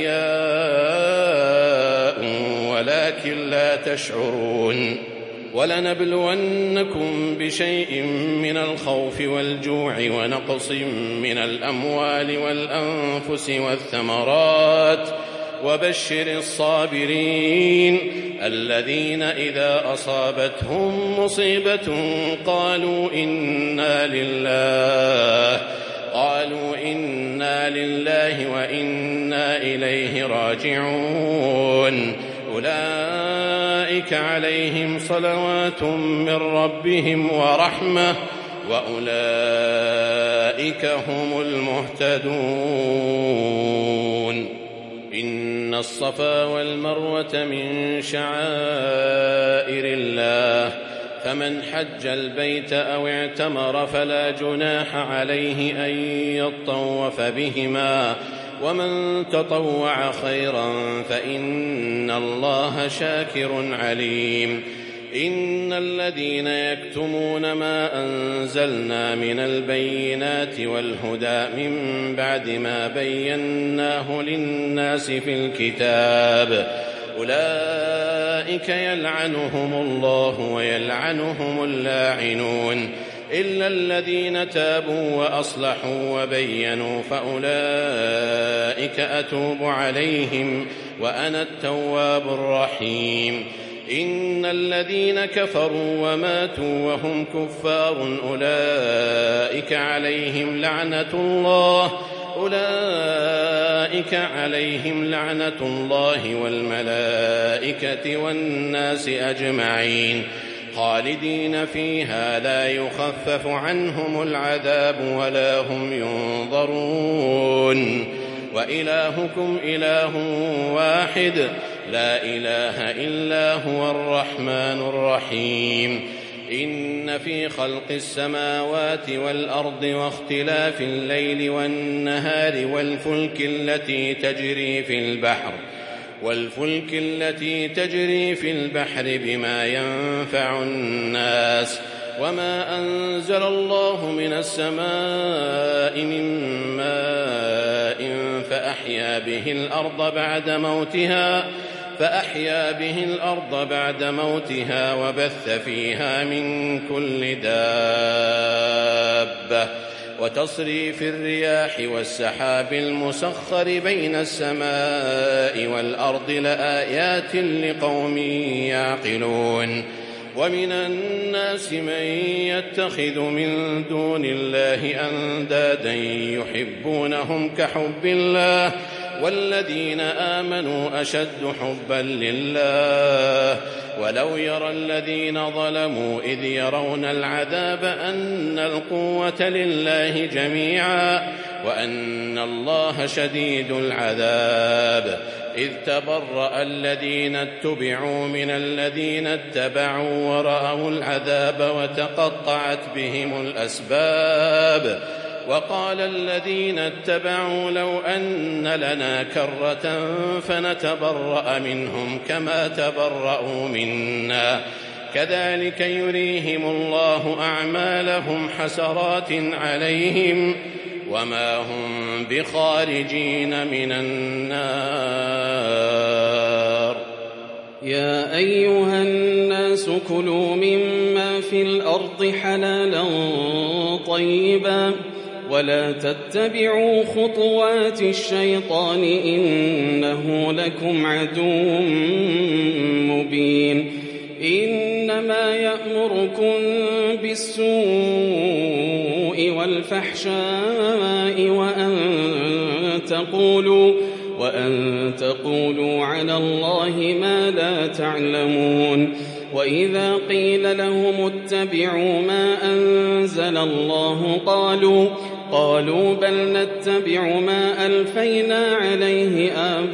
أحياء ولكن لا تشعرون ولنبلونكم بشيء من الخوف والجوع ونقص من الأموال والأنفس والثمرات وبشر الصابرين الذين إذا أصابتهم مصيبة قالوا إنا لله قالوا إنا لله وإنا إليه راجعون أولئك عليهم صلوات من ربهم ورحمة وأولئك هم المهتدون إن الصفا والمروة من شعائر الله فمن حج البيت أو اعتمر فلا جناح عليه أن يطوف بهما ومن تطوع خيرا فإن الله شاكر عليم إن الذين يكتمون ما أنزلنا من البينات والهدى من بعد ما بيناه للناس في الكتاب أولئك يلعنهم الله ويلعنهم اللاعنون إلا الذين تابوا وأصلحوا وبينوا فأولئك أتوب عليهم وأنا التواب الرحيم إن الذين كفروا وماتوا وهم كفار أولئك عليهم لعنة الله أولئك عليهم لعنة الله والملائكة والناس أجمعين خالدين فيها لا يخفف عنهم العذاب ولا هم ينظرون وإلهكم إله واحد لا إله إلا هو الرحمن الرحيم إن في خلق السماوات والأرض واختلاف الليل والنهار والفلك التي تجري في البحر والفلك التي تجري في البحر بما ينفع الناس وما أنزل الله من السماء من ماء فأحيا به الأرض بعد موتها فأحيا به الأرض بعد موتها وبث فيها من كل دابة وتصريف الرياح والسحاب المسخر بين السماء والأرض لآيات لقوم يعقلون ومن الناس من يتخذ من دون الله أندادا يحبونهم كحب الله والذين آمنوا أشد حبا لله ولو يرى الذين ظلموا إذ يرون العذاب أن القوة لله جميعا وأن الله شديد العذاب إذ تبرأ الذين اتبعوا من الذين اتبعوا ورأوا العذاب وتقطعت بهم الأسباب وقال الذين اتبعوا لو أن لنا كرة فنتبرأ منهم كما تبرأوا منا كذلك يريهم الله أعمالهم حسرات عليهم وما هم بخارجين من النار. يا أيها الناس كلوا مما في الأرض حلالا طيبا ولا تتبعوا خطوات الشيطان إنه لكم عدو مبين. إنما يأمركم بالسوء والفحشاء وأن تقولوا وأن تقولوا على الله ما لا تعلمون. وإذا قيل لهم اتبعوا ما أنزل الله قالوا قالوا بل نتبع ما ألفينا عليه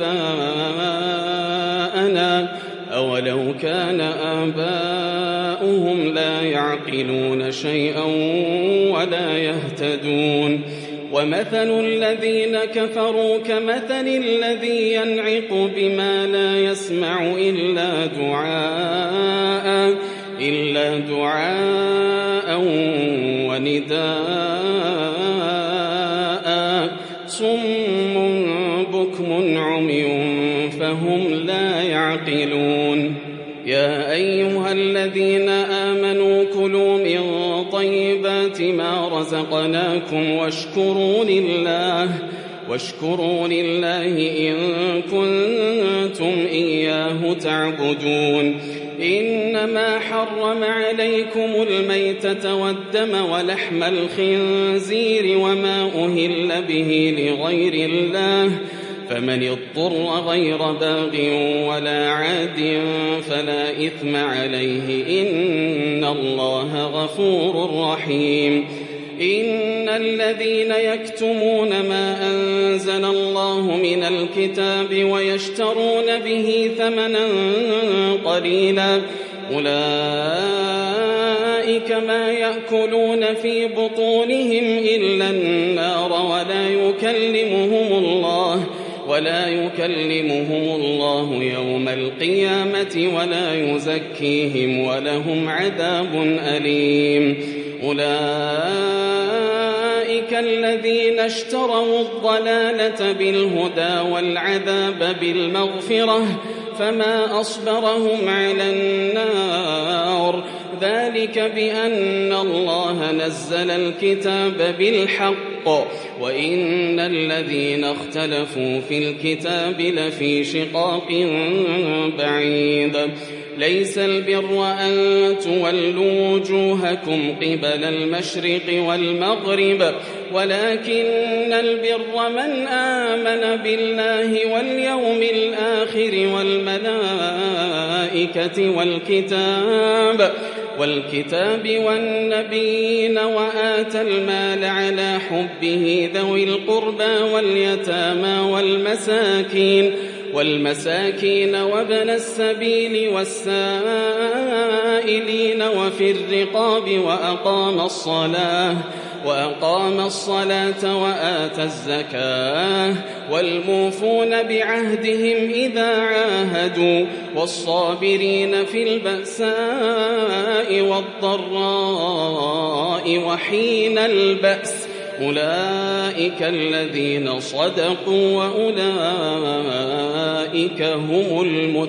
آباءنا أولو كان آباؤهم لا يعقلون شيئا ولا يهتدون. ومثل الذين كفروا كمثل الذي ينعق بما لا يسمع إلا دعاء إلا دعاء ونداء صم بكم عمي فهم لا يعقلون. يا أيها الذين آمنوا كلوا من طيبات ما رزقناكم واشكروا لله واشكروا لله إن كنتم إياه تعبدون. إنما حرم عليكم الميتة والدم ولحم الخنزير وما أهل به لغير الله فمن اضطر غير باغ ولا عاد فلا إثم عليه إن الله غفور رحيم. إن الذين يكتمون ما أنزل الله من الكتاب ويشترون به ثمنا قليلا أولئك ما يأكلون في بطونهم إلا النار ولا يكلمهم الله ولا يكلمهم الله يوم القيامة ولا يزكيهم ولهم عذاب أليم. أولئك الذين اشتروا الضلالة بالهدى والعذاب بالمغفرة فما أصبرهم على النار ذلك بأن الله نزل الكتاب بالحق وإن الذين اختلفوا في الكتاب لفي شقاق بعيد. ليس البر أن تولوا وجوهكم قبل المشرق والمغرب ولكن البر من آمن بالله واليوم الآخر والملائكة والكتاب والكتاب والنبيين وآتى المال على حبه ذوي القربى واليتامى والمساكين والمساكين وابن السبيل والسائلين وفي الرقاب وأقام الصلاة وأقام الصلاة وآتى الزكاة والموفون بعهدهم إذا عاهدوا والصابرين في البأساء والضراء وحين البأس أولئك الذين صدقوا وأولئك هم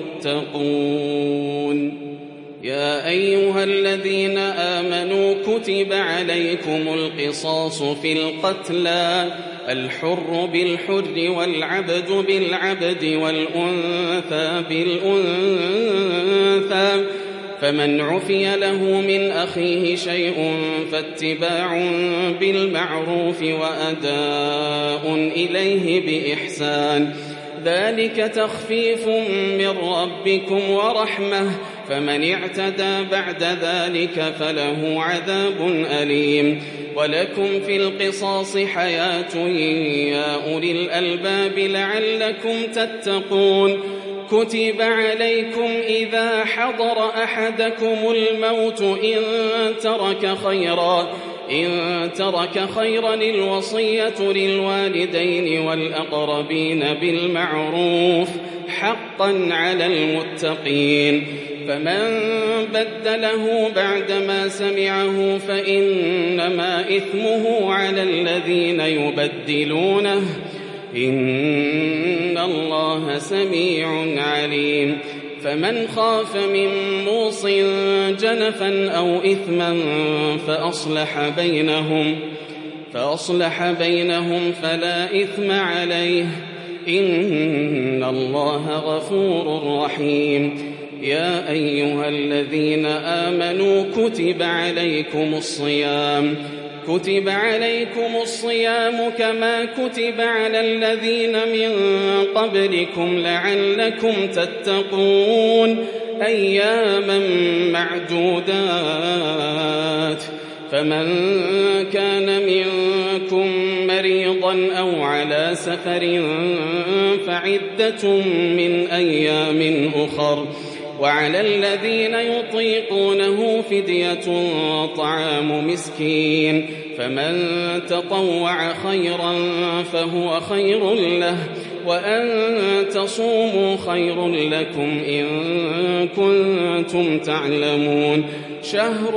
المتقون. يا أيها الذين آمنوا كتب عليكم القصاص في القتلى الحر بالحر والعبد بالعبد والأنثى بالأنثى فمن عفي له من أخيه شيء فاتباع بالمعروف وأداء إليه بإحسان، ذلك تخفيف من ربكم ورحمة، فمن اعتدى بعد ذلك فله عذاب أليم. ولكم في القصاص حياة يا أولي الألباب لعلكم تتقون. كتب عليكم إذا حضر أحدكم الموت إن ترك خيرا إن ترك خيرا الوصية للوالدين والأقربين بالمعروف حقا على المتقين، فمن بدله بعدما سمعه فإنما إثمه على الذين يبدلونه، إن الله سميع عليم. فمن خاف من موص جنفا أو إثما فأصلح بينهم فأصلح بينهم فلا إثم عليه، إن الله غفور رحيم. يا أيها الذين آمنوا كتب عليكم الصيام كتب عليكم الصيام كما كتب على الذين من قبلكم لعلكم تتقون، أياما معدودات. فمن كان منكم مريضا أو على سفر فعدة من أيام أخر، وعلى الذين يطيقونه فدية طعام مسكين، فمن تطوع خيرا فهو خير له، وأن تصوموا خير لكم إن كنتم تعلمون. شهر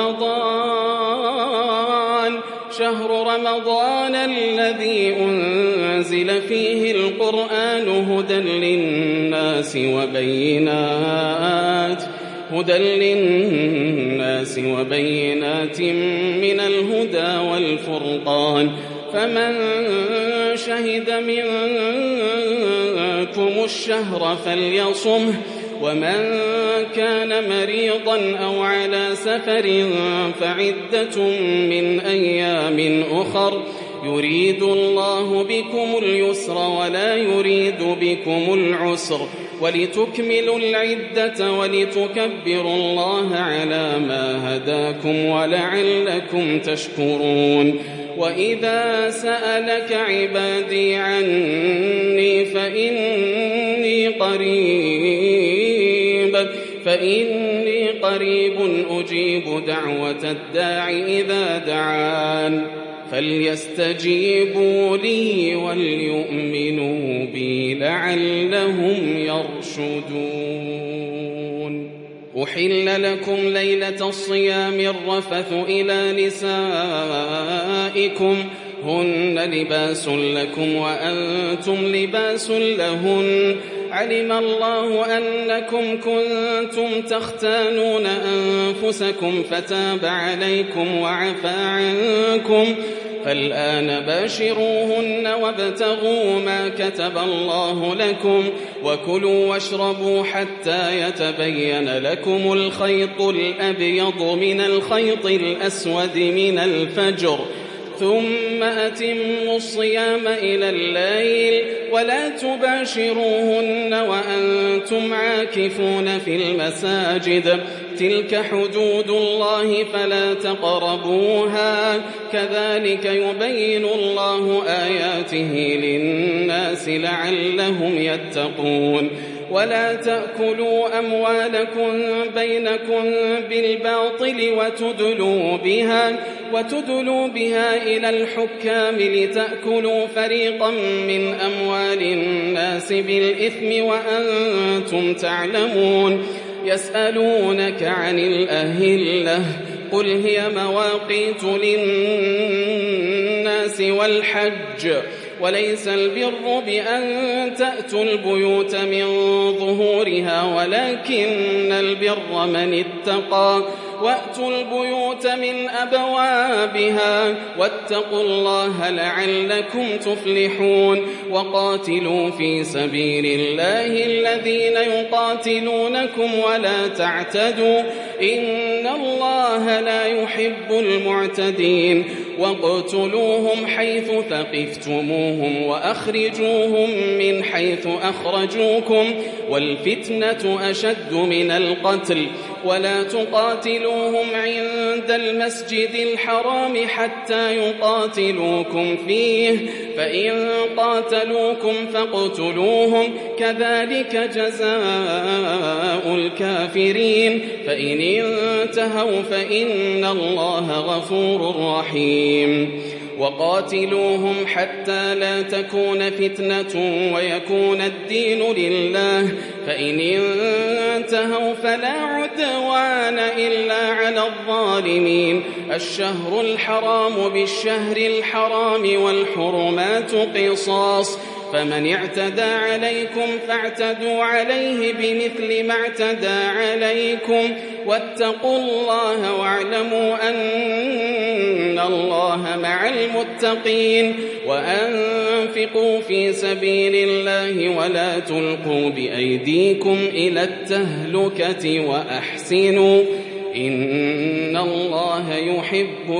رمضان شهر رمضان الذي أنزل فيه القرآن هدى للناس وبينات هدى للناس وبينات من الهدى والفرقان، فمن شهد منكم الشهر فليصمه، ومن كان مريضا أو على سفر فعدة من أيام أخر، يريد الله بكم اليسر ولا يريد بكم العسر، ولتكملوا العدة ولتكبروا الله على ما هداكم ولعلكم تشكرون. وإذا سألك عبادي عني فإني قريب فإني قريب أجيب دعوة الداع إذا دعان، فليستجيبوا لي وليؤمنوا بي لعلهم يرشدون. أحل لكم ليلة الصيام الرفث إلى نسائكم هن لباس لكم وأنتم لباس لهن، علم الله أنكم كنتم تختانون أنفسكم فتاب عليكم وعفى عنكم، فالآن باشروهن وابتغوا ما كتب الله لكم، وكلوا واشربوا حتى يتبين لكم الخيط الأبيض من الخيط الأسود من الفجر، ثم أتموا الصيام إلى الليل ولا تباشروهن وأنتم عاكفون في المساجد، تلك حدود الله فلا تقربوها، كذلك يبين الله آياته للناس لعلهم يتقون. ولا تأكلوا أموالكم بينكم بالباطل وتدلوا بها وتدلوا بها إلى الحكام لتأكلوا فريقا من أموال الناس بالإثم وأنتم تعلمون. يسألونك عن الأهلة قل هي مواقيت للناس والحج، وليس البر بأن تأتوا البيوت من ظهورها ولكن البر من اتقى وأتوا البيوت من أبوابها واتقوا الله لعلكم تفلحون وقاتلوا في سبيل الله الذين يقاتلونكم ولا تعتدوا إن الله لا يحب المعتدين واقتلوهم حيث ثقفتموهم وأخرجوهم من حيث أخرجوكم والفتنة أشد من القتل ولا تقاتلوهم عند المسجد الحرام حتى يقاتلوكم فيه فإن قاتلوكم فاقتلوهم كذلك جزاء الكافرين فإن انتهوا فإن الله غفور رحيم وقاتلوهم حتى لا تكون فتنة ويكون الدين لله فإن انتهوا فلا عدوان إلا على الظالمين الشهر الحرام بالشهر الحرام والحرمات قصاص فمن اعتدى عليكم فاعتدوا عليه بمثل ما اعتدى عليكم واتقوا الله واعلموا أن الله مع المتقين وأنفقوا في سبيل الله ولا تلقوا بأيديكم إلى التهلكة وأحسنوا إن الله يحب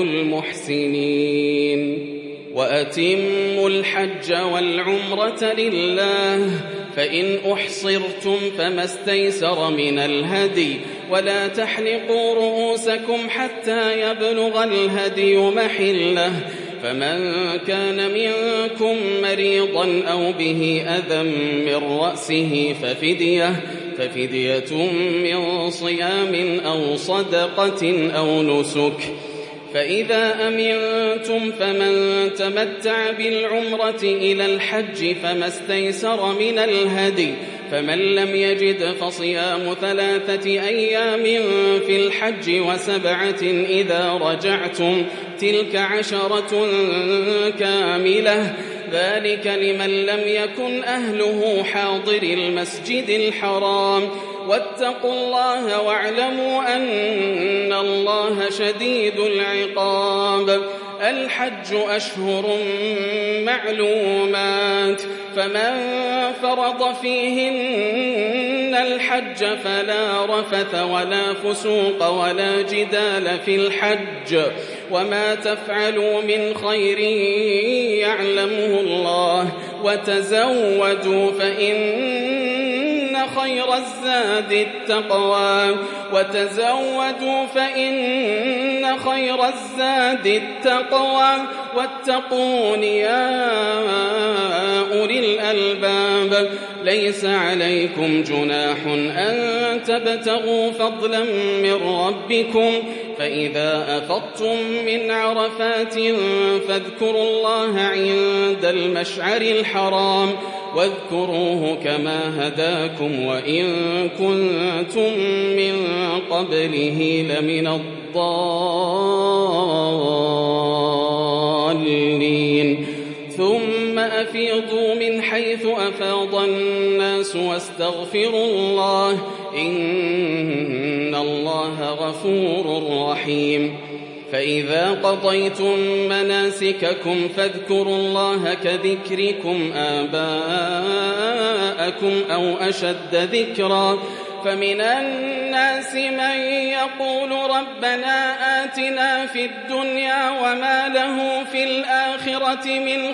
المحسنين وأتموا الحج والعمرة لله فإن أحصرتم فما استيسر من الهدي ولا تحلقوا رؤوسكم حتى يبلغ الهدي محله فمن كان منكم مريضا أو به أذى من رأسه ففدية ففدية من صيام أو صدقة أو نسك فإذا أمنتم فمن تمتع بالعمرة إلى الحج فما استيسر من الهدي فمن لم يجد فصيام ثلاثة أيام في الحج وسبعة إذا رجعتم تلك عشرة كاملة ذلك لمن لم يكن أهله حاضر المسجد الحرام واتقوا الله واعلموا أن الله شديد العقاب الحج أشهر معلومات فمن فرض فيهن الحج فلا رفث ولا فسوق ولا جدال في الحج وما تفعلوا من خير يعلمه الله وتزودوا فإن خير الزاد التقوى وتزودوا فإن خير الزاد التقوى واتقون يا أولي الألباب ليس عليكم جناح أن تبتغوا فضلا من ربكم فإذا أفضتم من عرفات فاذكروا الله عند المشعر الحرام واذكروه كما هداكم وإن كنتم من قبله لمن الضالين ثم أفيضوا من حيث أفاض الناس واستغفروا الله إن الله غفور رحيم فإذا قضيتم مناسككم فاذكروا الله كذكركم آباءكم أو أشد ذكرا فمن الناس من يقول ربنا آتنا في الدنيا وما له في الآخرة من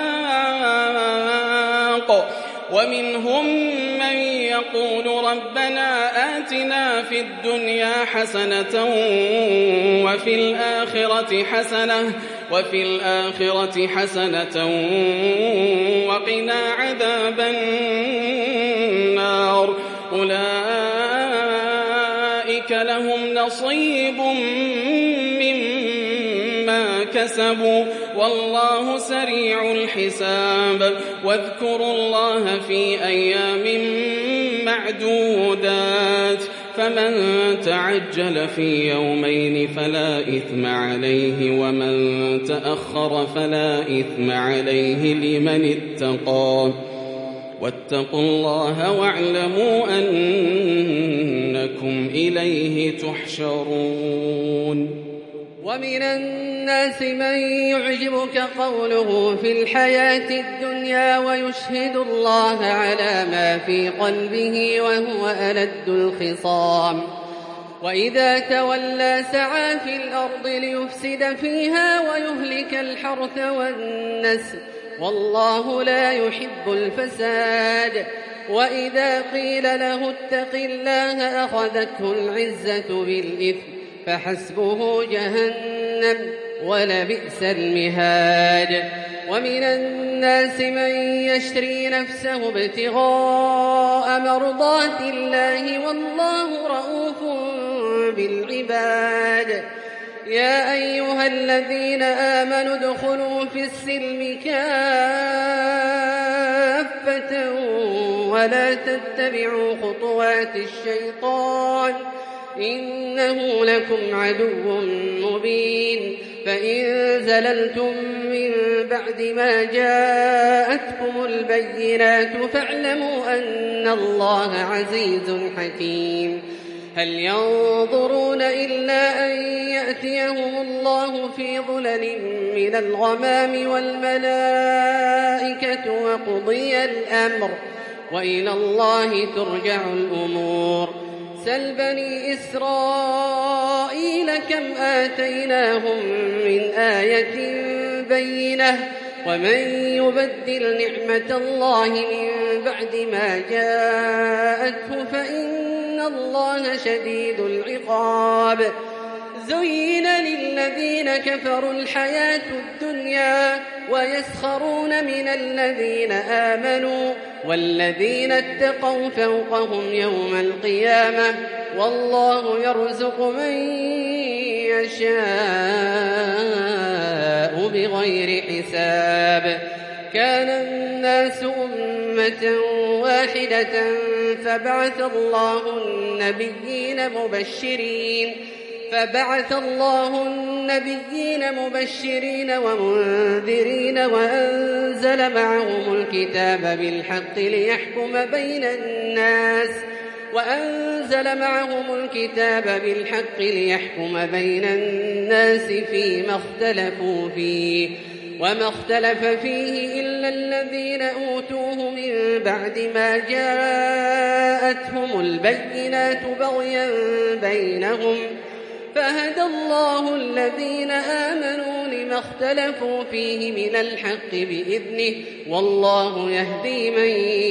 خلاق ومنهم من يقول ربنا آتنا في الدنيا حسنة وفي الآخرة حسنة وفي الآخرة حسنة وقنا عذاب النار أولئك لهم نصيب مما كسبوا والله سريع الحساب واذكروا الله في أيام معدودات فمن تعجل في يومين فلا إثم عليه ومن تأخر فلا إثم عليه لمن اتقى واتقوا الله واعلموا أنكم إليه تحشرون. ومن الناس من يعجبك قوله في الحياة الدنيا ويشهد الله على ما في قلبه وهو ألد الخصام، وإذا تولى سعى في الأرض ليفسد فيها ويهلك الحرث والنسل والله لا يحب الفساد. وإذا قيل له اتق الله أخذته العزة بالإثم فحسبه جهنم ولبئس المهاد. ومن الناس من يشري نفسه ابتغاء مرضات الله والله رؤوف بالعباد. يا أيها الذين آمنوا ادخلوا في السلم كافة ولا تتبعوا خطوات الشيطان إنه لكم عدو مبين. فإن زللتم من بعد ما جاءتكم البينات فاعلموا أن الله عزيز حكيم. هل ينظرون إلا أن يأتيهم الله في ظلل من الغمام والملائكة وقضي الأمر وإلى الله ترجع الأمور. سل بني إسرائيل كم آتيناهم من آية بينة ومن يبدل نعمة الله من بعد ما جاءته فإن الله شديد العقاب. زين للذين كفروا الحياة الدنيا ويسخرون من الذين آمنوا والذين اتقوا فوقهم يوم القيامة والله يرزق من يشاء بغير حساب. كان الناس أمة واحدة فبعث الله النبيين مبشرين فبعث الله النبيين مبشرين ومنذرين وأنزل معهم الكتاب بالحق ليحكم بين الناس وأنزل معهم الكتاب بالحق ليحكم بين الناس فيما اختلفوا فيه وما اختلف فيه إلا الذين أوتوه من بعد ما جاءتهم البينات بغيا بينهم فهدى الله الذين آمنوا لما اختلفوا فيه من الحق بإذنه والله يهدي من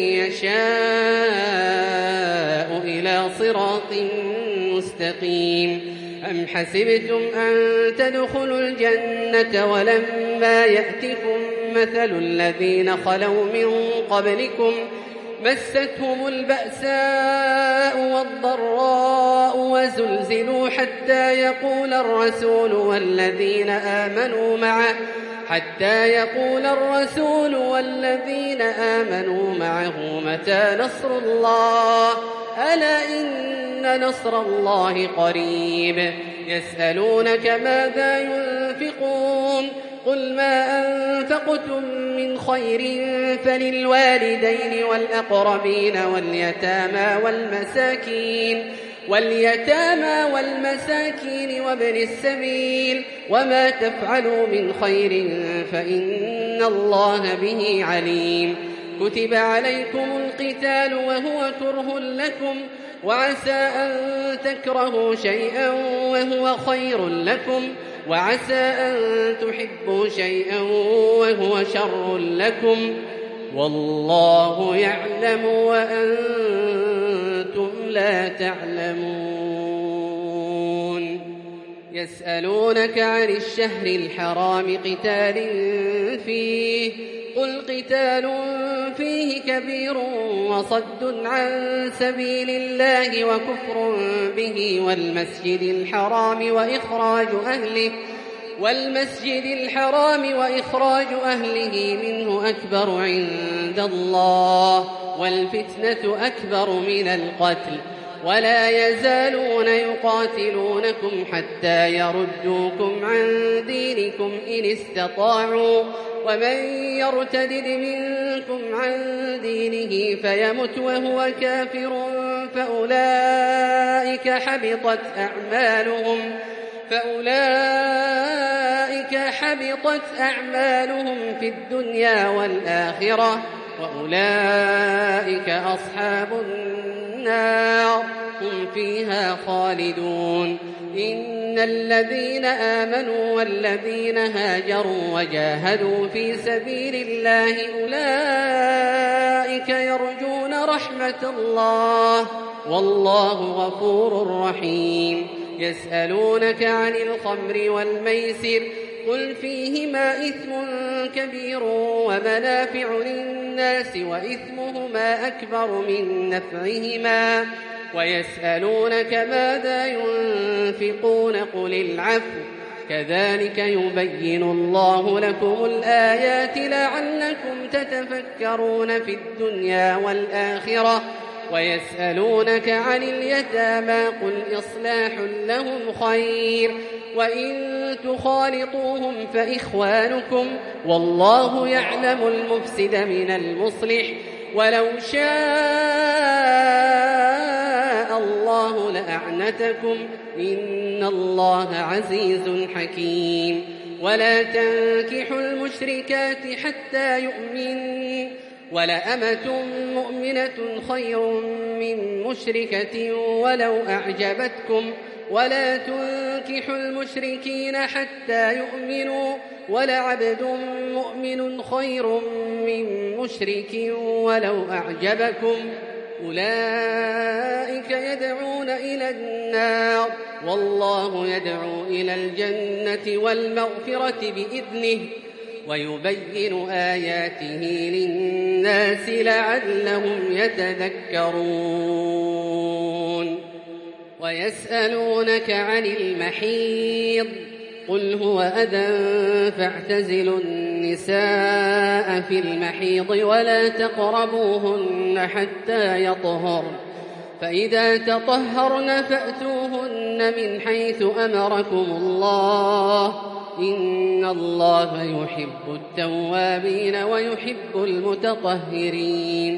يشاء إلى صراط مستقيم. أم حسبتم أن تدخلوا الجنة ولما يأتكم مثل الذين خلوا من قبلكم مستهم البأساء والضراء وزلزلوا حتى يقول الرسول والذين آمنوا معه حتى يقول الرسول والذين آمنوا معه متى نصر الله ألا إن نصر الله قريب. يسألونك ماذا ينفقون قل ما أنفقتم من خير فللوالدين والأقربين واليتامى والمساكين واليتامى والمساكين وابن السبيل وما تفعلوا من خير فإن الله به عليم. كتب عليكم القتال وهو كره لكم وعسى أن تكرهوا شيئا وهو خير لكم وعسى أن تحبوا شيئا وهو شر لكم والله يعلم وأنتم لا تعلمون. يسألونك عن الشهر الحرام قتال فيه قل قتال فيه كبير وصد عن سبيل الله وكفر به والمسجد الحرام وإخراج أهله والمسجد الحرام وإخراج أهله منه أكبر عند الله والفتنة أكبر من القتل ولا يزالون يقاتلونكم حتى يردوكم عن دينكم إن استطاعوا ومن يرتدد منكم عن دينه فيمت وهو كافر فأولئك حبطت أعمالهم فأولئك حبطت أعمالهم في الدنيا والآخرة وأولئك أصحاب النار هم فيها خالدون. إن الذين آمنوا والذين هاجروا وجاهدوا في سبيل الله أولئك يرجون رحمة الله والله غفور رحيم. يسألونك عن الخمر والميسر قل فيهما إثم كبير ومنافع للناس وإثمهما أكبر من نفعهما ويسألونك ماذا ينفقون قل العفو كذلك يبين الله لكم الآيات لعلكم تتفكرون في الدنيا والآخرة. ويسألونك عن اليتامى قل إصلاح لهم خير وإن تخالطوهم فإخوانكم والله يعلم المفسد من المصلح ولو شاء الله لأعنتكم إن الله عزيز حكيم. ولا تنكحوا المشركات حتى يؤمنوا ولأمة مؤمنة خير من مشركة ولو أعجبتكم ولا تنكحوا المشركين حتى يؤمنوا ولعبد مؤمن خير من مشرك ولو أعجبكم أولئك يدعون إلى النار والله يدعو إلى الجنة والمغفرة بإذنه ويبين آياته للناس لعلهم يتذكرون. ويسألونك عن المحيض قل هو أذى فاعتزلوا النساء في المحيض ولا تقربوهن حتى يطهرن فإذا تطهرن فأتوهن من حيث أمركم الله إن الله يحب التوابين ويحب المتطهرين.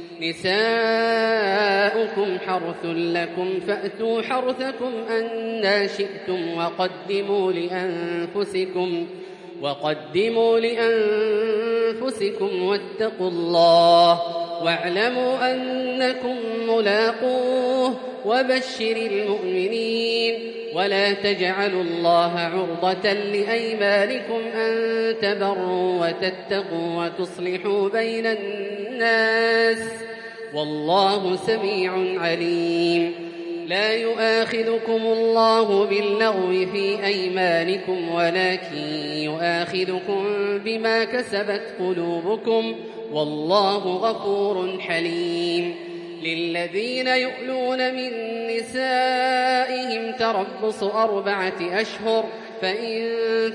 نساؤكم حرث لكم فأتوا حرثكم أنى شئتم وقدموا لأنفسكم وقدموا لأنفسكم واتقوا الله واعلموا أنكم ملاقوه وبشر المؤمنين. ولا تجعلوا الله عرضة لأيمانكم أن تبروا وتتقوا وتصلحوا بين الناس والله سميع عليم. لا يؤاخذكم الله باللغو في أيمانكم ولكن يؤاخذكم بما كسبت قلوبكم والله غفور حليم. للذين يؤلون من نسائهم تربص أربعة أشهر فإن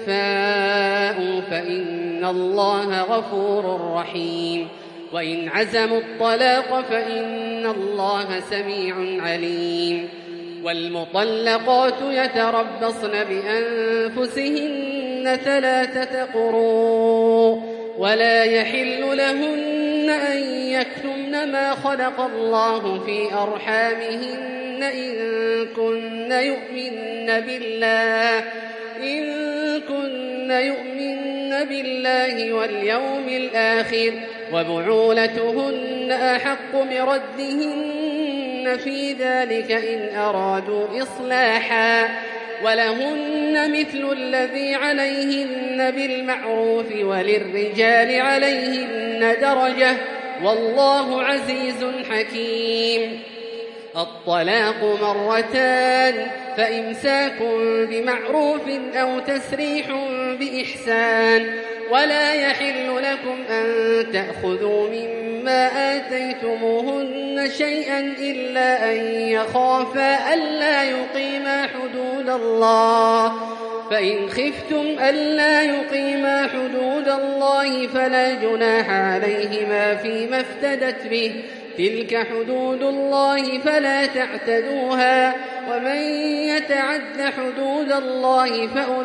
فاءوا فإن الله غفور رحيم. وإن عزموا الطلاق فإن الله سميع عليم. والمطلقات يتربصن بأنفسهن ثلاثة قروء ولا يحل لهن أن يكتمن ما خلق الله في أرحامهن إن كن يؤمن بالله إن كن يؤمن بالله واليوم الآخر وبعولتهن أحق بردهن في ذلك إن أرادوا إصلاحا ولهن مثل الذي عليهن بالمعروف وللرجال عليهن درجة والله عزيز حكيم. الطلاق مرتان فإمساك بمعروف أو تسريح بإحسان ولا يحل لكم أن تأخذوا مما آتيتموهن شيئا إلا أن يخافا ألا يقيما حدود الله فإن خفتم ألا يقيما حدود الله فلا جناح عليهما فيما افتدت به تلك حدود الله فلا تعتدوها ومن يتعد حدود الله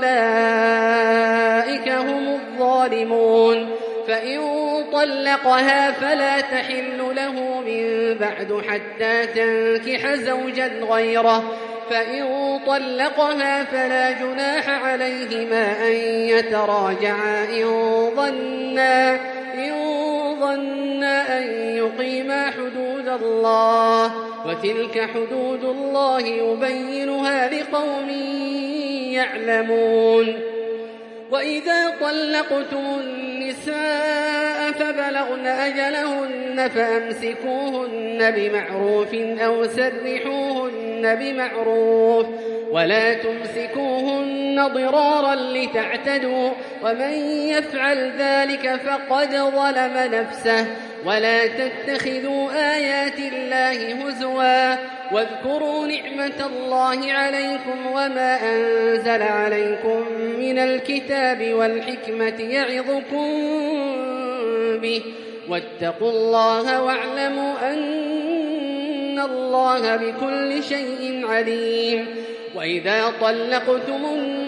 فأولئك هم الظالمون فإن طلقها فلا تحل له من بعد حتى تنكح زوجا غيره فإن طلقها فلا جناح عليهما أن يتراجعا إن ظنا إن ظنا أن يقيما حدود الله وتلك حدود الله يبينها لقوم يعلمون وإذا طلقتم النساء فبلغن أجلهن فأمسكوهن بمعروف أو سرحوهن بمعروف ولا تمسكوهن ضرارا لتعتدوا ومن يفعل ذلك فقد ظلم نفسه ولا تتخذوا آيات الله هزوا واذكروا نعمة الله عليكم وما أنزل عليكم من الكتاب والحكمة يعظكم به واتقوا الله واعلموا أن الله بكل شيء عليم وإذا طلقتم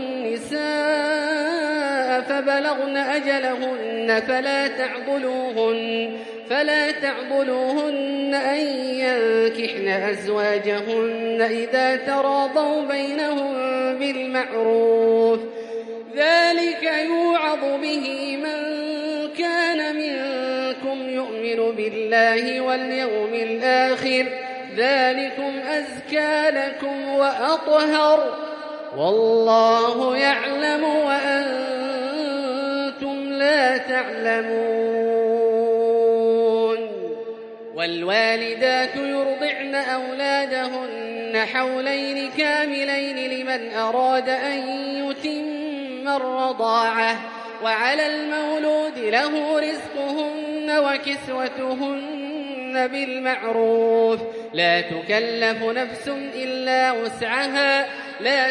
النساء فبلغن أجلهن فلا تعضلوهن فلا تعضلوهن أن ينكحن أزواجهن إذا تراضوا بينهم بالمعروف ذلك يوعظ به من كان منكم يؤمن بالله واليوم الآخر ذلكم أزكى لكم وأطهر والله يعلم وأنتم لا تعلمون والوالدات يرضعن أولادهن حولين كاملين لمن أراد أن يتم الرضاعة وعلى المولود له رزقهن وكسوتهن بالمعروف لا تكلف نفس إلا وسعها لا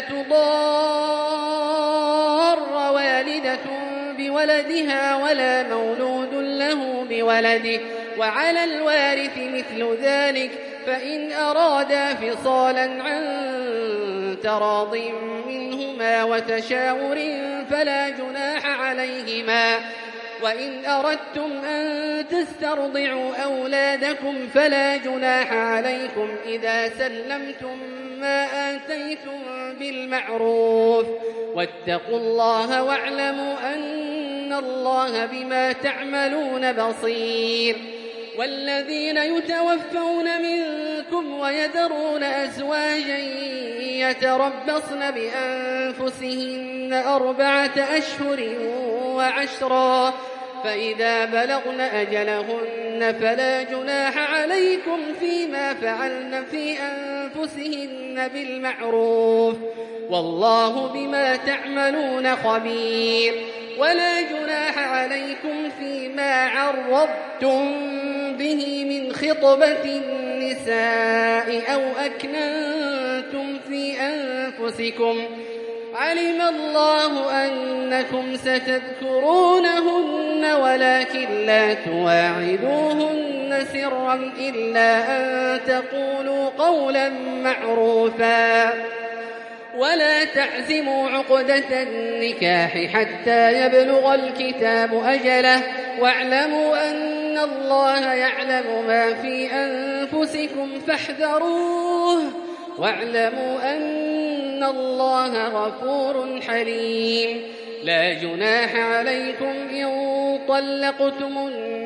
تضار والدة بولدها ولا مولود له بولده وعلى الوارث مثل ذلك فإن أرادا فصالا عن تراض منهما وتشاور فلا جناح عليهما وإن أردتم أن تسترضعوا أولادكم فلا جناح عليكم إذا سلمتم ما آتيتم بالمعروف واتقوا الله واعلموا أن الله بما تعملون بصير والذين يتوفون منكم ويذرون أزواجا يتربصن بأنفسهن أربعة أشهر وعشرا فإذا بلغن أجلهن فلا جناح عليكم فيما فعلن في أنفسهن بالمعروف والله بما تعملون خبير ولا جناح عليكم فيما عرضتم به من خطبة النساء أو أكننتم في أنفسكم علم الله أنكم ستذكرونهن ولكن لا تواعدوهن سرا إلا أن تقولوا قولا معروفا ولا تعزموا عقدة النكاح حتى يبلغ الكتاب أجله واعلموا أن الله يعلم ما في أنفسكم فاحذروه واعلموا أن الله غفور حليم لا جناح عليكم إن طلقتم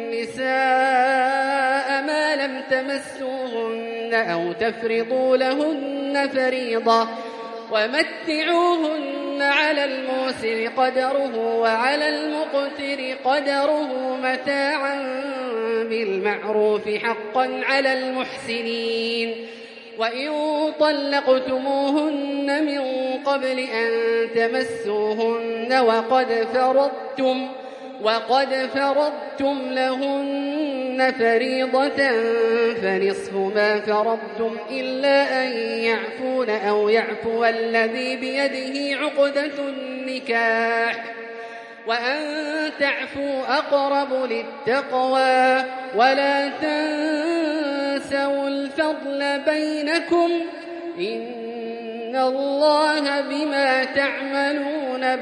النساء ما لم تمسوهن أو تفرضوا لهن فريضة ومتعوهن على الموسر قدره وعلى المقتر قدره متاعا بالمعروف حقا على المحسنين وإن طلقتموهن من قبل أن تمسوهن وقد فرضتم وقد فرضتم لهن فريضة فنصف ما فرضتم إلا أن يعفون أو يعفو الذي بيده عقدة النكاح وأن تعفوا أقرب للتقوى ولا تنسوا تنسوا الفضل بينكم إن الله بما تعملون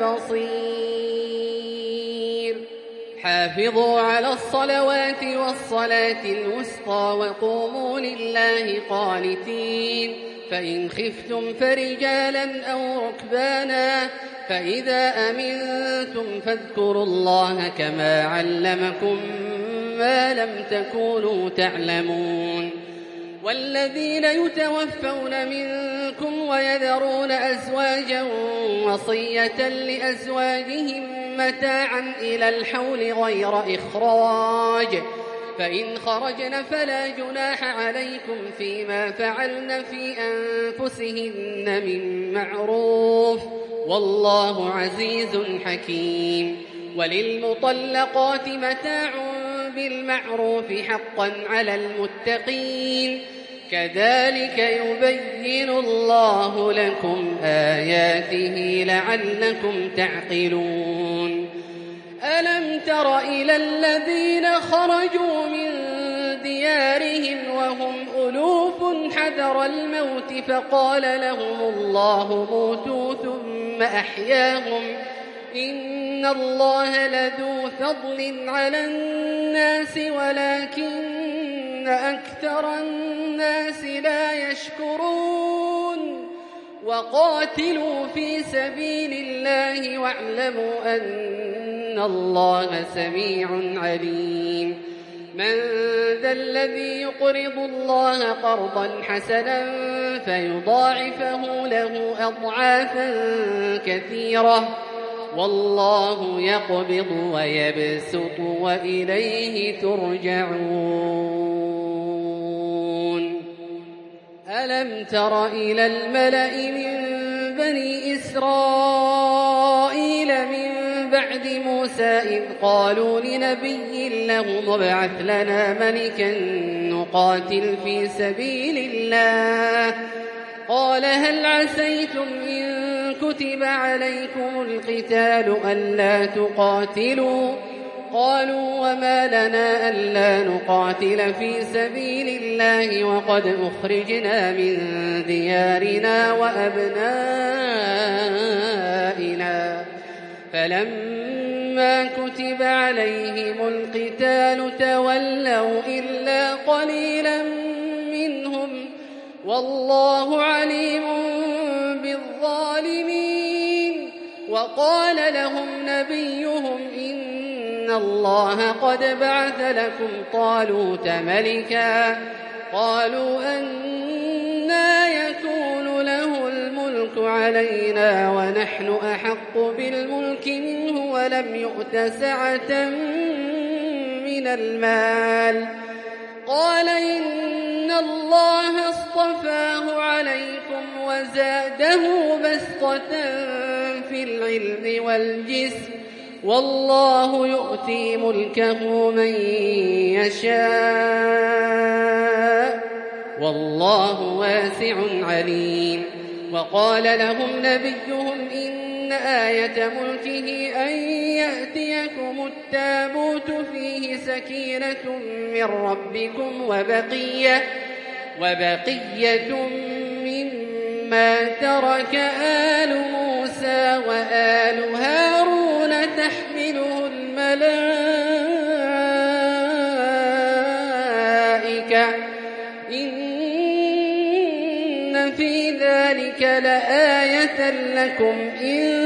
بصير حافظوا على الصلوات والصلاة الوسطى وقوموا لله قانتين فإن خفتم فرجالا أو ركبانا فإذا أمنتم فاذكروا الله كما علمكم ما لم تكونوا تعلمون والذين يتوفون منكم ويذرون أزواجا وصية لأزواجهم متاعا إلى الحول غير إخراج فإن خرجن فلا جناح عليكم فيما فعلن في أنفسهن من معروف والله عزيز حكيم وللمطلقات متاع بالمعروف حقا على المتقين كذلك يبين الله لكم آياته لعلكم تعقلون ألم تر إلى الذين خرجوا من ديارهم وهم ألوف حذر الموت فقال لهم الله موتوا ثم أحياهم إن الله لذو فضل على الناس ولكن أكثر الناس لا يشكرون وقاتلوا في سبيل الله واعلموا أن الله سميع عليم من ذا الذي يقرض الله قرضا حسنا فيضاعفه له أضعافا كثيرة والله يقبض ويبسط وإليه ترجعون ألم تر إلى الملأ من بني إسرائيل من بعد موسى إذ قالوا لنبي له ابعث لنا ملكا نقاتل في سبيل الله قال هل عسيتم إن كتب عليكم القتال ألا تقاتلوا قالوا وما لنا ألا نقاتل في سبيل الله وقد أخرجنا من ديارنا وأبنائنا فلما كتب عليهم القتال تولوا إلا قليلا منهم والله عليم بالظالمين وقال لهم نبيهم إن الله قد بعث لكم طالوت ملكا قالوا أنى يكون له الملك علينا ونحن أحق بالملك منه ولم يؤت سعة من المال قال إن الله اصطفاه عليكم وزاده بسطة في العلم والجسم والله يؤتي ملكه من يشاء والله واسع عليم وقال لهم نبيهم إن آية ملكه أن يأتيكم التابوت فيه سكينة من ربكم وبقية, وبقية مما ترك آل موسى وآل هارون تحمله الملائكة إن في ذلك لآية لكم إن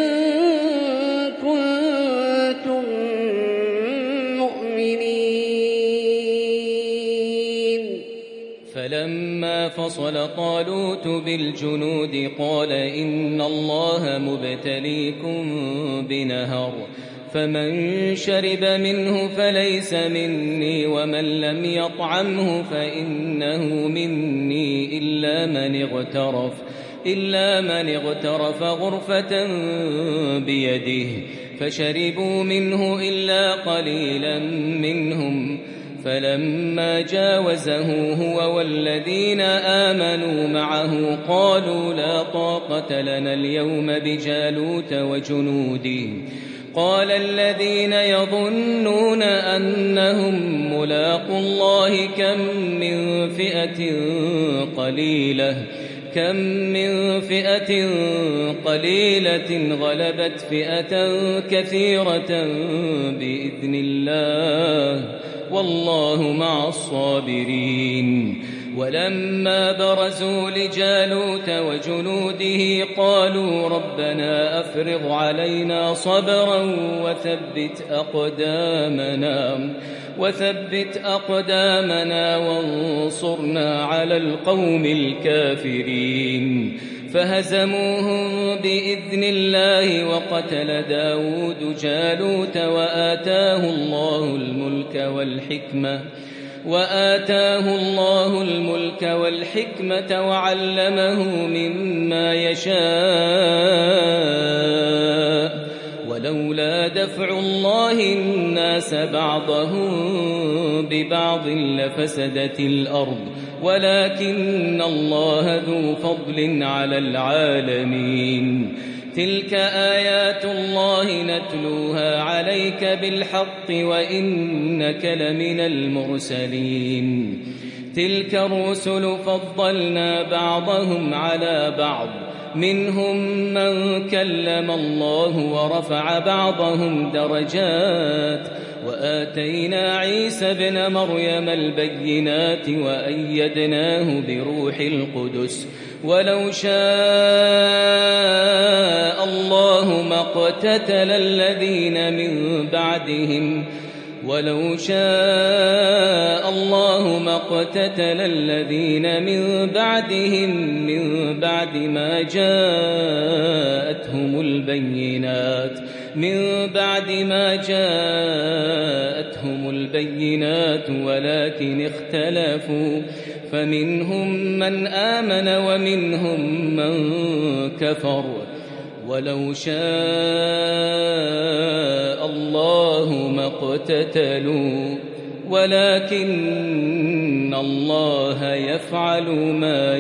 كنتم مؤمنين. فلما فصل طالوت بالجنود قال إن الله مبتليكم بنهر فمن شرب منه فليس مني ومن لم يطعمه فإنه مني إلا من اغترف إلا من اغترف غرفة بيده فشربوا منه إلا قليلا منهم فلما جاوزه هو والذين آمنوا معه قالوا لا طاقة لنا اليوم بجالوت وجنوده قال الذين يظنون أنهم ملاقو الله كم من فئة قليلة كم من فئة قليلة غلبت فئة كثيرة بإذن الله والله مع الصابرين. ولما برزوا لجالوت وجنوده قالوا ربنا أفرغ علينا صبرا وثبت أقدامنا وثبت أقدامنا وانصرنا على القوم الكافرين. فهزموهم بإذن الله وقتل داود جالوت وآتاه الله الملك والحكمة وآتاه الله الملك والحكمة وعلمه مما يشاء ولولا دفع الله الناس بعضهم ببعض لفسدت الأرض ولكن الله ذو فضل على العالمين. تلك آيات الله نتلوها عليك بالحق وإنك لمن المرسلين. تلك الرسل فضلنا بعضهم على بعض منهم من كلم الله ورفع بعضهم درجات وآتينا عيسى ابن مريم البينات وأيدناه بروح القدس ولو شاء الله ما اقتتل الذين من بعدهم ولو شاء الله ما اقتتل الذين من بعدهم من بعد ما جاءتهم البينات من بعد ما جاءتهم البينات ولكن اختلفوا فمنهم من آمن ومنهم من كفر ولو شاء الله ما اقتتلوا ولكن الله يفعل ما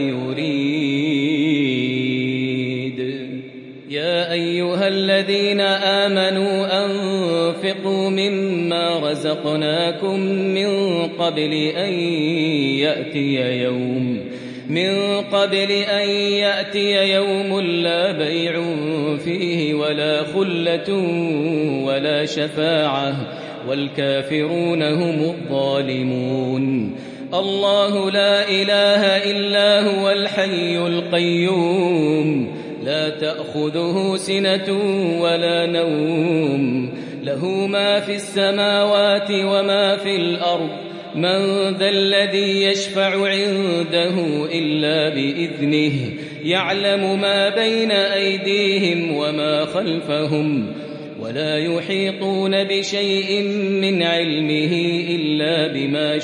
يريد. يا أيها الذين آمنوا أنفقوا مما رزقناكم من قبل أن يأتي يوم من قبل أن يأتي يوم لا بيع فيه ولا خلة ولا شفاعة والكافرون هم الظالمون. الله لا إله إلا هو الحي القيوم لا تأخذه سنة ولا نوم له ما في السماوات وما في الأرض من ذا الذي يشفع عنده إلا بإذنه يعلم ما بين أيديهم وما خلفهم ولا يحيطون بشيء من علمه إلا بما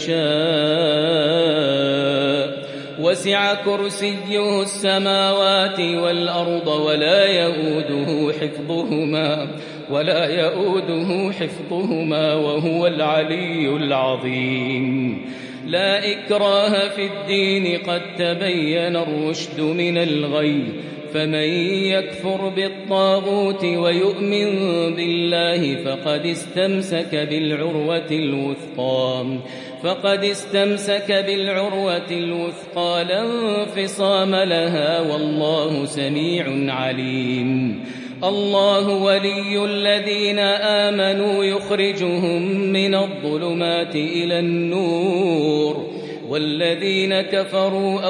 شاء وسع كرسيه السماوات والأرض ولا يؤوده حفظهما ولا يؤوده حفظهما وهو العلي العظيم. لا إكراه في الدين قد تبين الرشد من الغي فمن يكفر بالطاغوت ويؤمن بالله فقد استمسك بالعروة الوثقى فقد استمسك بالعروة الوثقى لا انفصام لها والله سميع عليم. الله ولي الذين آمنوا يخرجهم من الظلمات إلى النور والذين كفروا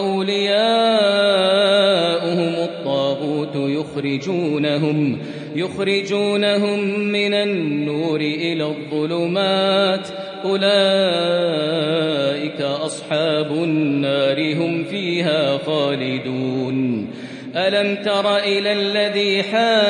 أولياؤهم الطاغوت يخرجونهم يخرجونهم من النور إلى الظلمات أولئك أصحاب النار هم فيها خالدون. ألم تر إلى الذي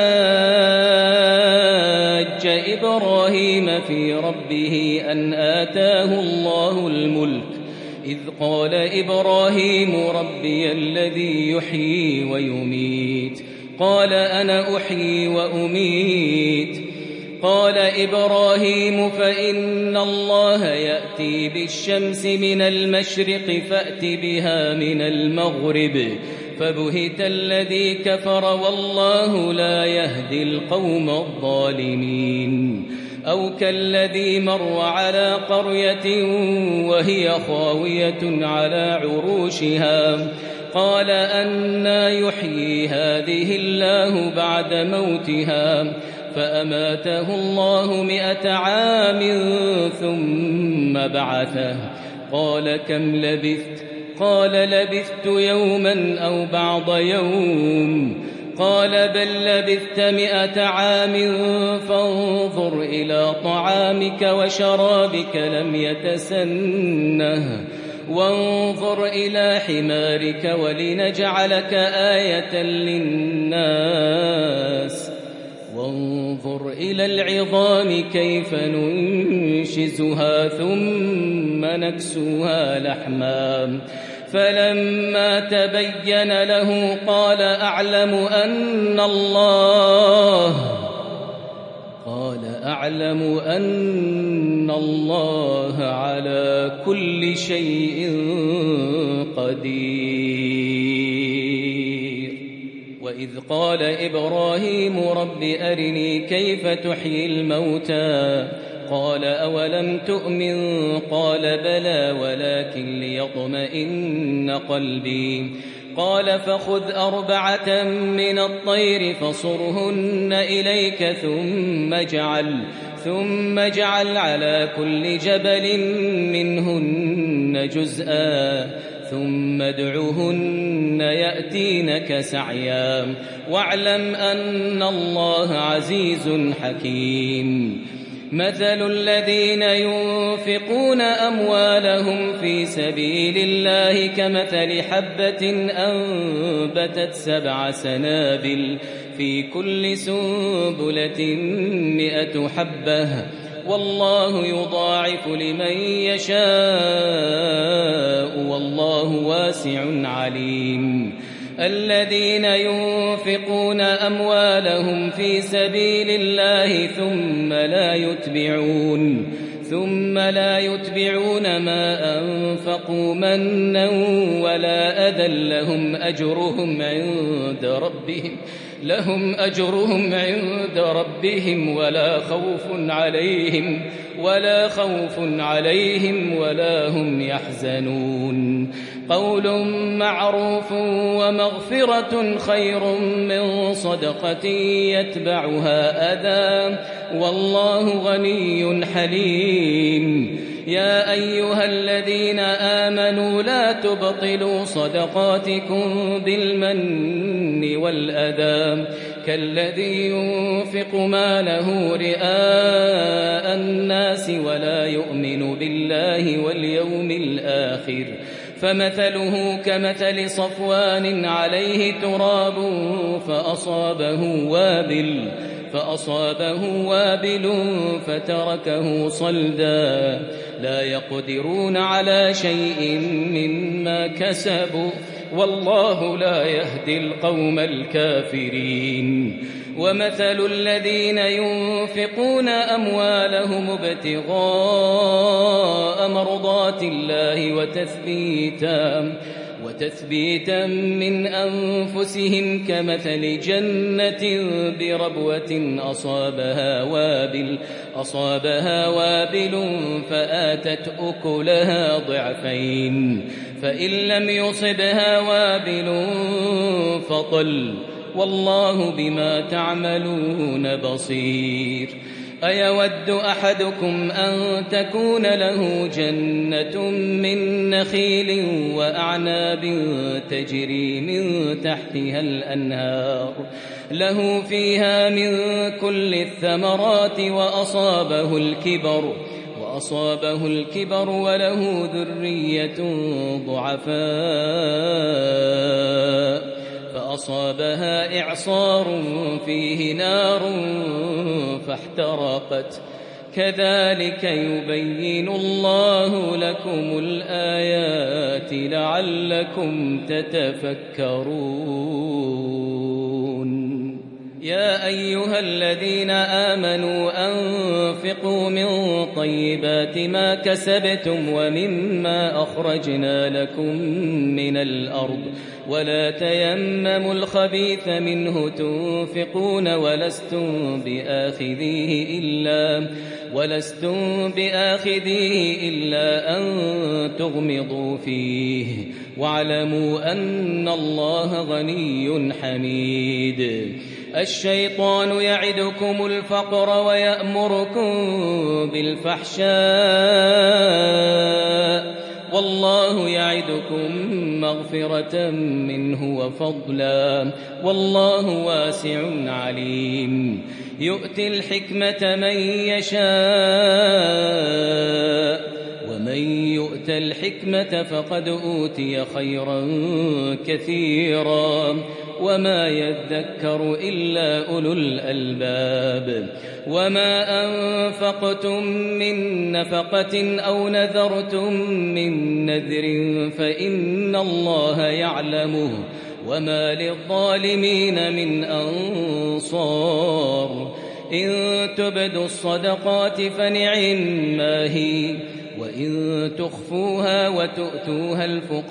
حاج إبراهيم في ربه أن آتاه الله الملك إذ قال إبراهيم ربي الذي يحيي ويميت قال أنا أحيي وأميت قال إبراهيم فإن الله يأتي بالشمس من المشرق فأت بها من المغرب فبهت الذي كفر والله لا يهدي القوم الظالمين. أو كالذي مر على قرية وهي خاوية على عروشها قال أنى يحيي هذه الله بعد موتها فأماته الله مئة عام ثم بعثه قال كم لبثت؟ قال لبثت يوما أو بعض يوم قال بل لبثت مئة عام فانظر إلى طعامك وشرابك لم يتسنه وانظر إلى حمارك ولنجعلك آية للناس وانظر إلى العظام كيف ننشزها ثم نكسوها لحما فلما تبين له قال أعلم أن الله قال أعلم أن الله على كل شيء قدير. وإذ قال إبراهيم رب أرني كيف تحيي الموتى قال أولم تؤمن قال بلى ولكن ليطمئن قلبي قال فخذ أربعة من الطير فصرهن إليك ثم اجعل ثم اجعل على كل جبل منهن جزءا ثم ادعهن يأتينك سعيا واعلم أن الله عزيز حكيم. مثل الذين ينفقون أموالهم في سبيل الله كمثل حبة أنبتت سبع سنابل في كل سنبلة مئة حبة والله يضاعف لمن يشاء والله واسع عليم. الذين ينفقون أموالهم في سبيل الله ثم لا يتبعون ثم لا يتبعون ما أنفقوا منا ولا أذى لهم أجرهم عند ربهم لهم أجرهم عند ربهم ولا خوف عليهم ولا خوف عليهم ولا هم يحزنون. قول معروف ومغفرة خير من صدقة يتبعها أذى والله غني حليم. يا أيها الذين آمنوا لا تبطلوا صدقاتكم بالمن والأذى كالذي ينفق ماله رئاء الناس ولا يؤمن بالله واليوم الآخر فمثله كمثل صفوان عليه تراب فأصابه وابل فأصابه وابل فتركه صلدا لا يقدرون على شيء مما كسبوا والله لا يهدي القوم الكافرين. ومثل الذين ينفقون أموالهم ابتغاء مرضات الله وتثبيتا وتثبيتا من أنفسهم كمثل جنة بربوة أصابها وابل أصابها وابل فآتت أكلها ضعفين فإن لم يصبها وابل فطل والله بما تعملون بصير. أيود أحدكم أن تكون له جنة من نخيل وأعناب تجري من تحتها الأنهار له فيها من كل الثمرات وأصابه الكبر وأصابه الكبر وله ذرية ضعفاء فأصابها إعصار فيه نار فاحترقت كذلك يبين الله لكم الآيات لعلكم تتفكرون. يا أيها الذين آمنوا أنفقوا من طيبات ما كسبتم ومما أخرجنا لكم من الأرض ولا تيمموا الخبيث منه تنفقون ولستم بآخذيه إلا ولستم بآخذيه إلا أن تغمضوا فيه واعلموا أن الله غني حميد. الشيطان يعدكم الفقر ويأمركم بالفحشاء والله يعدكم مغفرة منه وفضلا والله واسع عليم. يؤتي الحكمة من يشاء ومن يؤت الحكمة فقد أوتي خيرا كثيرا وما يذكر إلا أولو الألباب. وما أنفقتم من نفقة أو نذرتم من نذر فإن الله يعلمه وما للظالمين من أنصار. إن تبدوا الصدقات فنعما هي وإن تخفوها وتؤتوها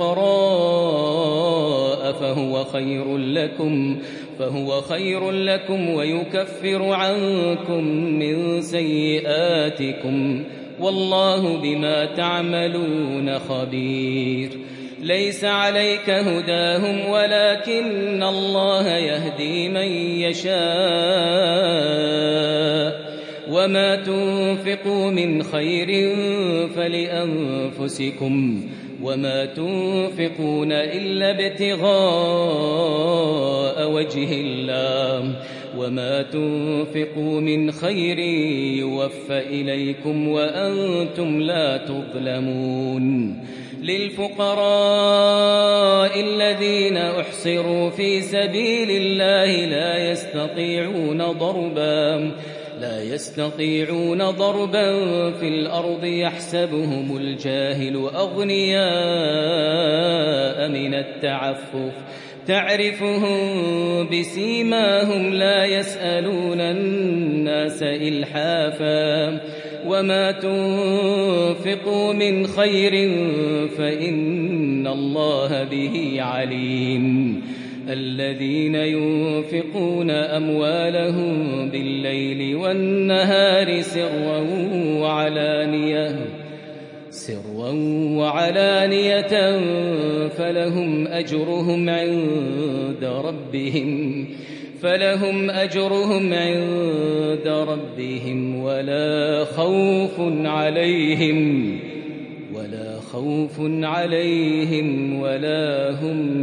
الفقراء فهو خير لكم فهو خير لكم ويكفر عنكم من سيئاتكم والله بما تعملون خبير. ليس عليك هداهم ولكن الله يهدي من يشاء وما تنفقوا من خير فلأنفسكم وما تنفقون إلا ابتغاء وجه الله وما تنفقوا من خير يوفى إليكم وأنتم لا تظلمون. للفقراء الذين أحصروا في سبيل الله لا يستطيعون ضربا لا يستطيعون ضربا في الأرض يحسبهم الجاهل أغنياء من التعفف تعرفهم بسيماهم لا يسألون الناس إلحافا وما تنفقوا من خير فإن الله به عليم. الذين ينفقون أموالهم بالليل والنهار سرا وعلانية سرا وعلانية فلهم أجرهم عند ربهم فلهم أجرهم عند ربهم ولا خوف عليهم ولا خوف عليهم ولا هم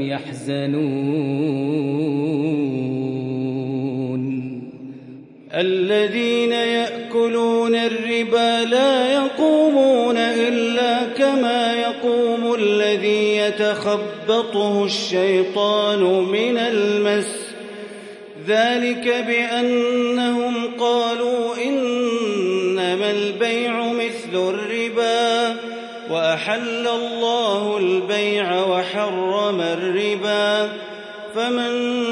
يحزنون. الذين يأكلون الربا لا يقومون إلا كما يقوم الذي يتخبطه الشيطان من المس ذلك بأنهم قالوا إنما البيع مثل الربا وأحل الله البيع وحرم الربا فمن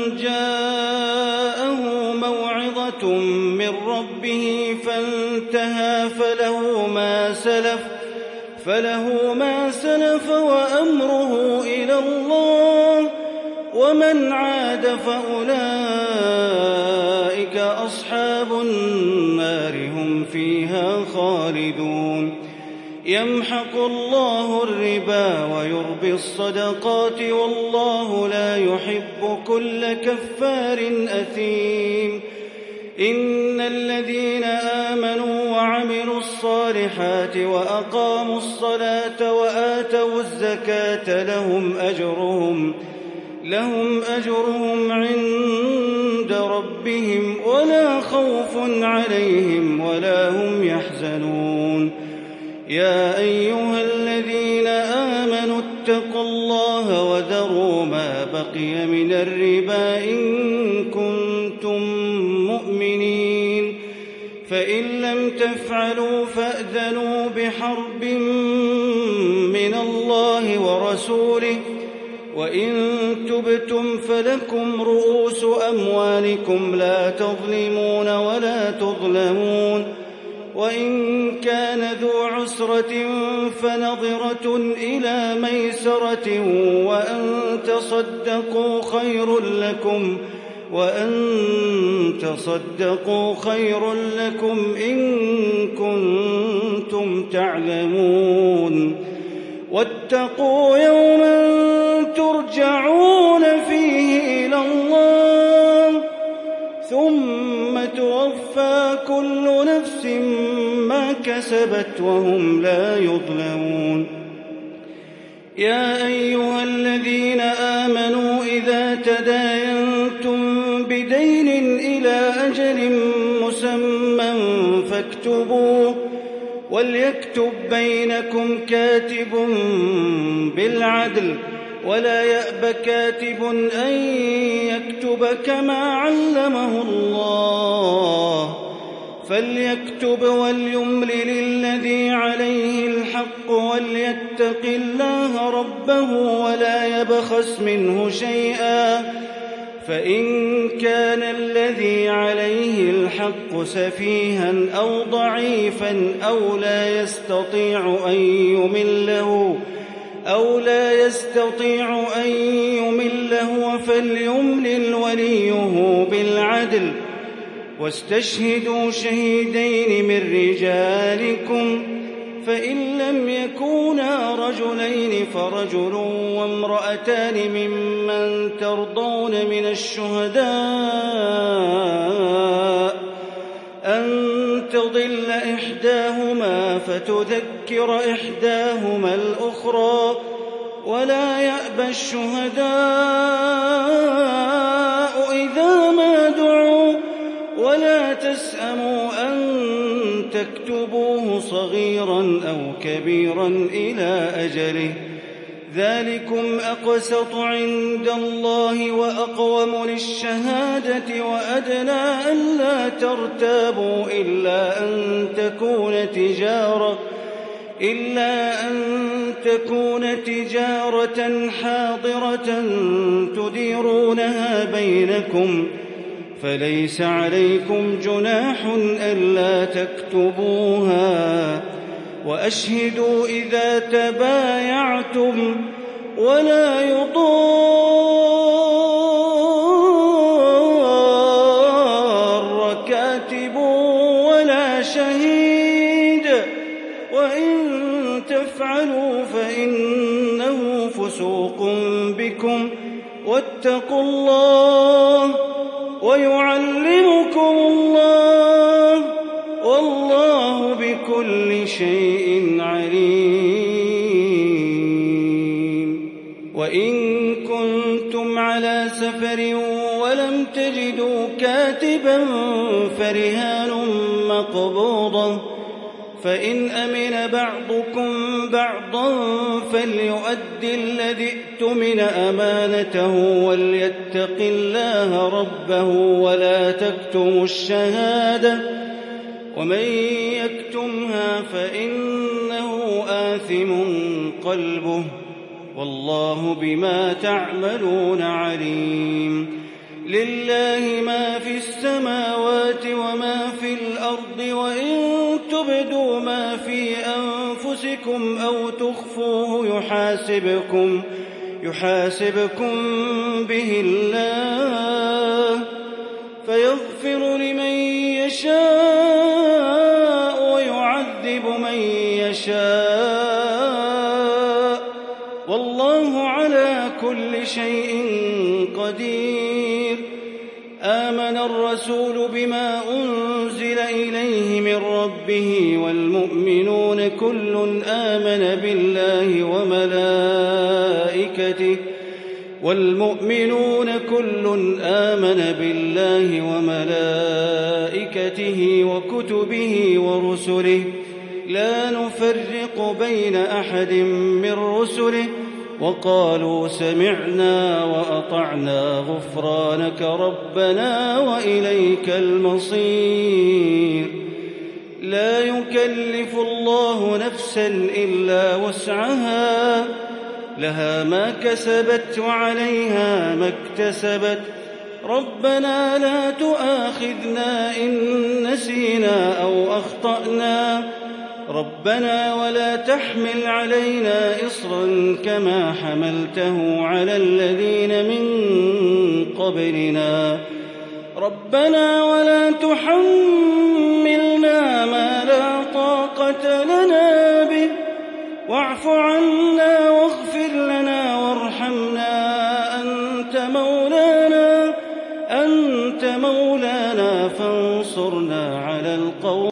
جاءه موعظة من ربه فانتهى فله ما سلف فله ما سلف وأمره إلى الله ومن عاد فأولئك أصحاب النار هم فيها خالدون. يمحق الله الربا ويربي الصدقات والله لا يحب كل كفار أثيم. إن الذين آمنوا وعملوا الصالحات وأقاموا الصلاة وآتوا الزكاة لهم أجرهم لهم أجرهم عند ربهم ولا خوف عليهم ولا هم يحزنون. يا أيها الذين آمنوا اتقوا الله وذروا ما بقي من الربا إن كنتم مؤمنين فإن لم تفعلوا فأذنوا بحرب من الله ورسوله وإن تبدوا خبتم فلكم رؤوس أموالكم لا تظلمون ولا تظلمون وإن كان ذو عسرة فنظرة إلى ميسرة وأن تصدقوا خير لكم وأن تصدقوا خير لكم إن كنتم تعلمون واتقوا يوما ترجعون فيه إلى الله ثم توفى كل نفس ما كسبت وهم لا يظلمون يا أيها الذين آمنوا إذا تداينتم بدين إلى أجل مسمى فاكتبوه وليكتب بينكم كاتب بالعدل ولا يأب كاتب أن يكتب كما علمه الله فليكتب وليملل الذي عليه الحق وليتق الله ربه ولا يبخس منه شيئا فإن كان الذي عليه الحق سفيها أو ضعيفا أو لا يستطيع أن يمله أو لا يستطيع أن يمله فليملل وليه بالعدل واستشهدوا شهيدين من رجالكم فإن لم يكونا رجلين فرجل وامرأتان ممن ترضون من الشهداء أن تضل إحداهما فتذكر إحداهما الأخرى ولا يأبى الشهداء إذا ما دعوا ولا تسأموا أن تكتبوه صغيرا أو كبيرا إلى أجله ذلكم أقسط عند الله وأقوم للشهادة وأدنى ألا ترتابوا إلا أن تكون تجارة إلا أن تكون تجارة حاضرة تديرونها بينكم فليس عليكم جناح ألا تكتبوها وأشهدوا إذا تبايعتم ولا يضار كاتب ولا شهيد وإن تفعلوا فإنه فسوق بكم واتقوا الله ويعلمكم الله والله بكل شيء عليم وإن كنتم على سفر ولم تجدوا كاتبا فرهان مقبوضة فإن أمن بعضكم بعضا فليؤد الذي ائتمن أمانته وليتق الله ربه ولا تكتموا الشهادة ومن يكتمها فإنه آثم قلبه والله بما تعملون عليم لله ما في السماوات وما في الأرض وإن تبدوا ما في أنفسكم أو تخفوه يحاسبكم يحاسبكم به الله فيغفر لمن يشاء ويعذب من يشاء والله على كل شيء قدير آمن الرسول بما أنزل إليه من ربه والمؤمنون كل آمن بالله وملائكته والمؤمنون كل آمن بالله وملائكته وكتبه ورسله لا نفرق بين أحد من رسله وقالوا سمعنا وأطعنا غفرانك ربنا وإليك المصير لا يكلف الله نفسا إلا وسعها لها ما كسبت وعليها ما اكتسبت ربنا لا تؤاخذنا إن نسينا أو أخطأنا ربنا ولا تحمل علينا إصرا كما حملته على الذين من قبلنا ربنا ولا تحملنا ما لا طاقة لنا به واعف عنا واغفر لنا وارحمنا أنت مولانا أنت مولانا فانصرنا على القوم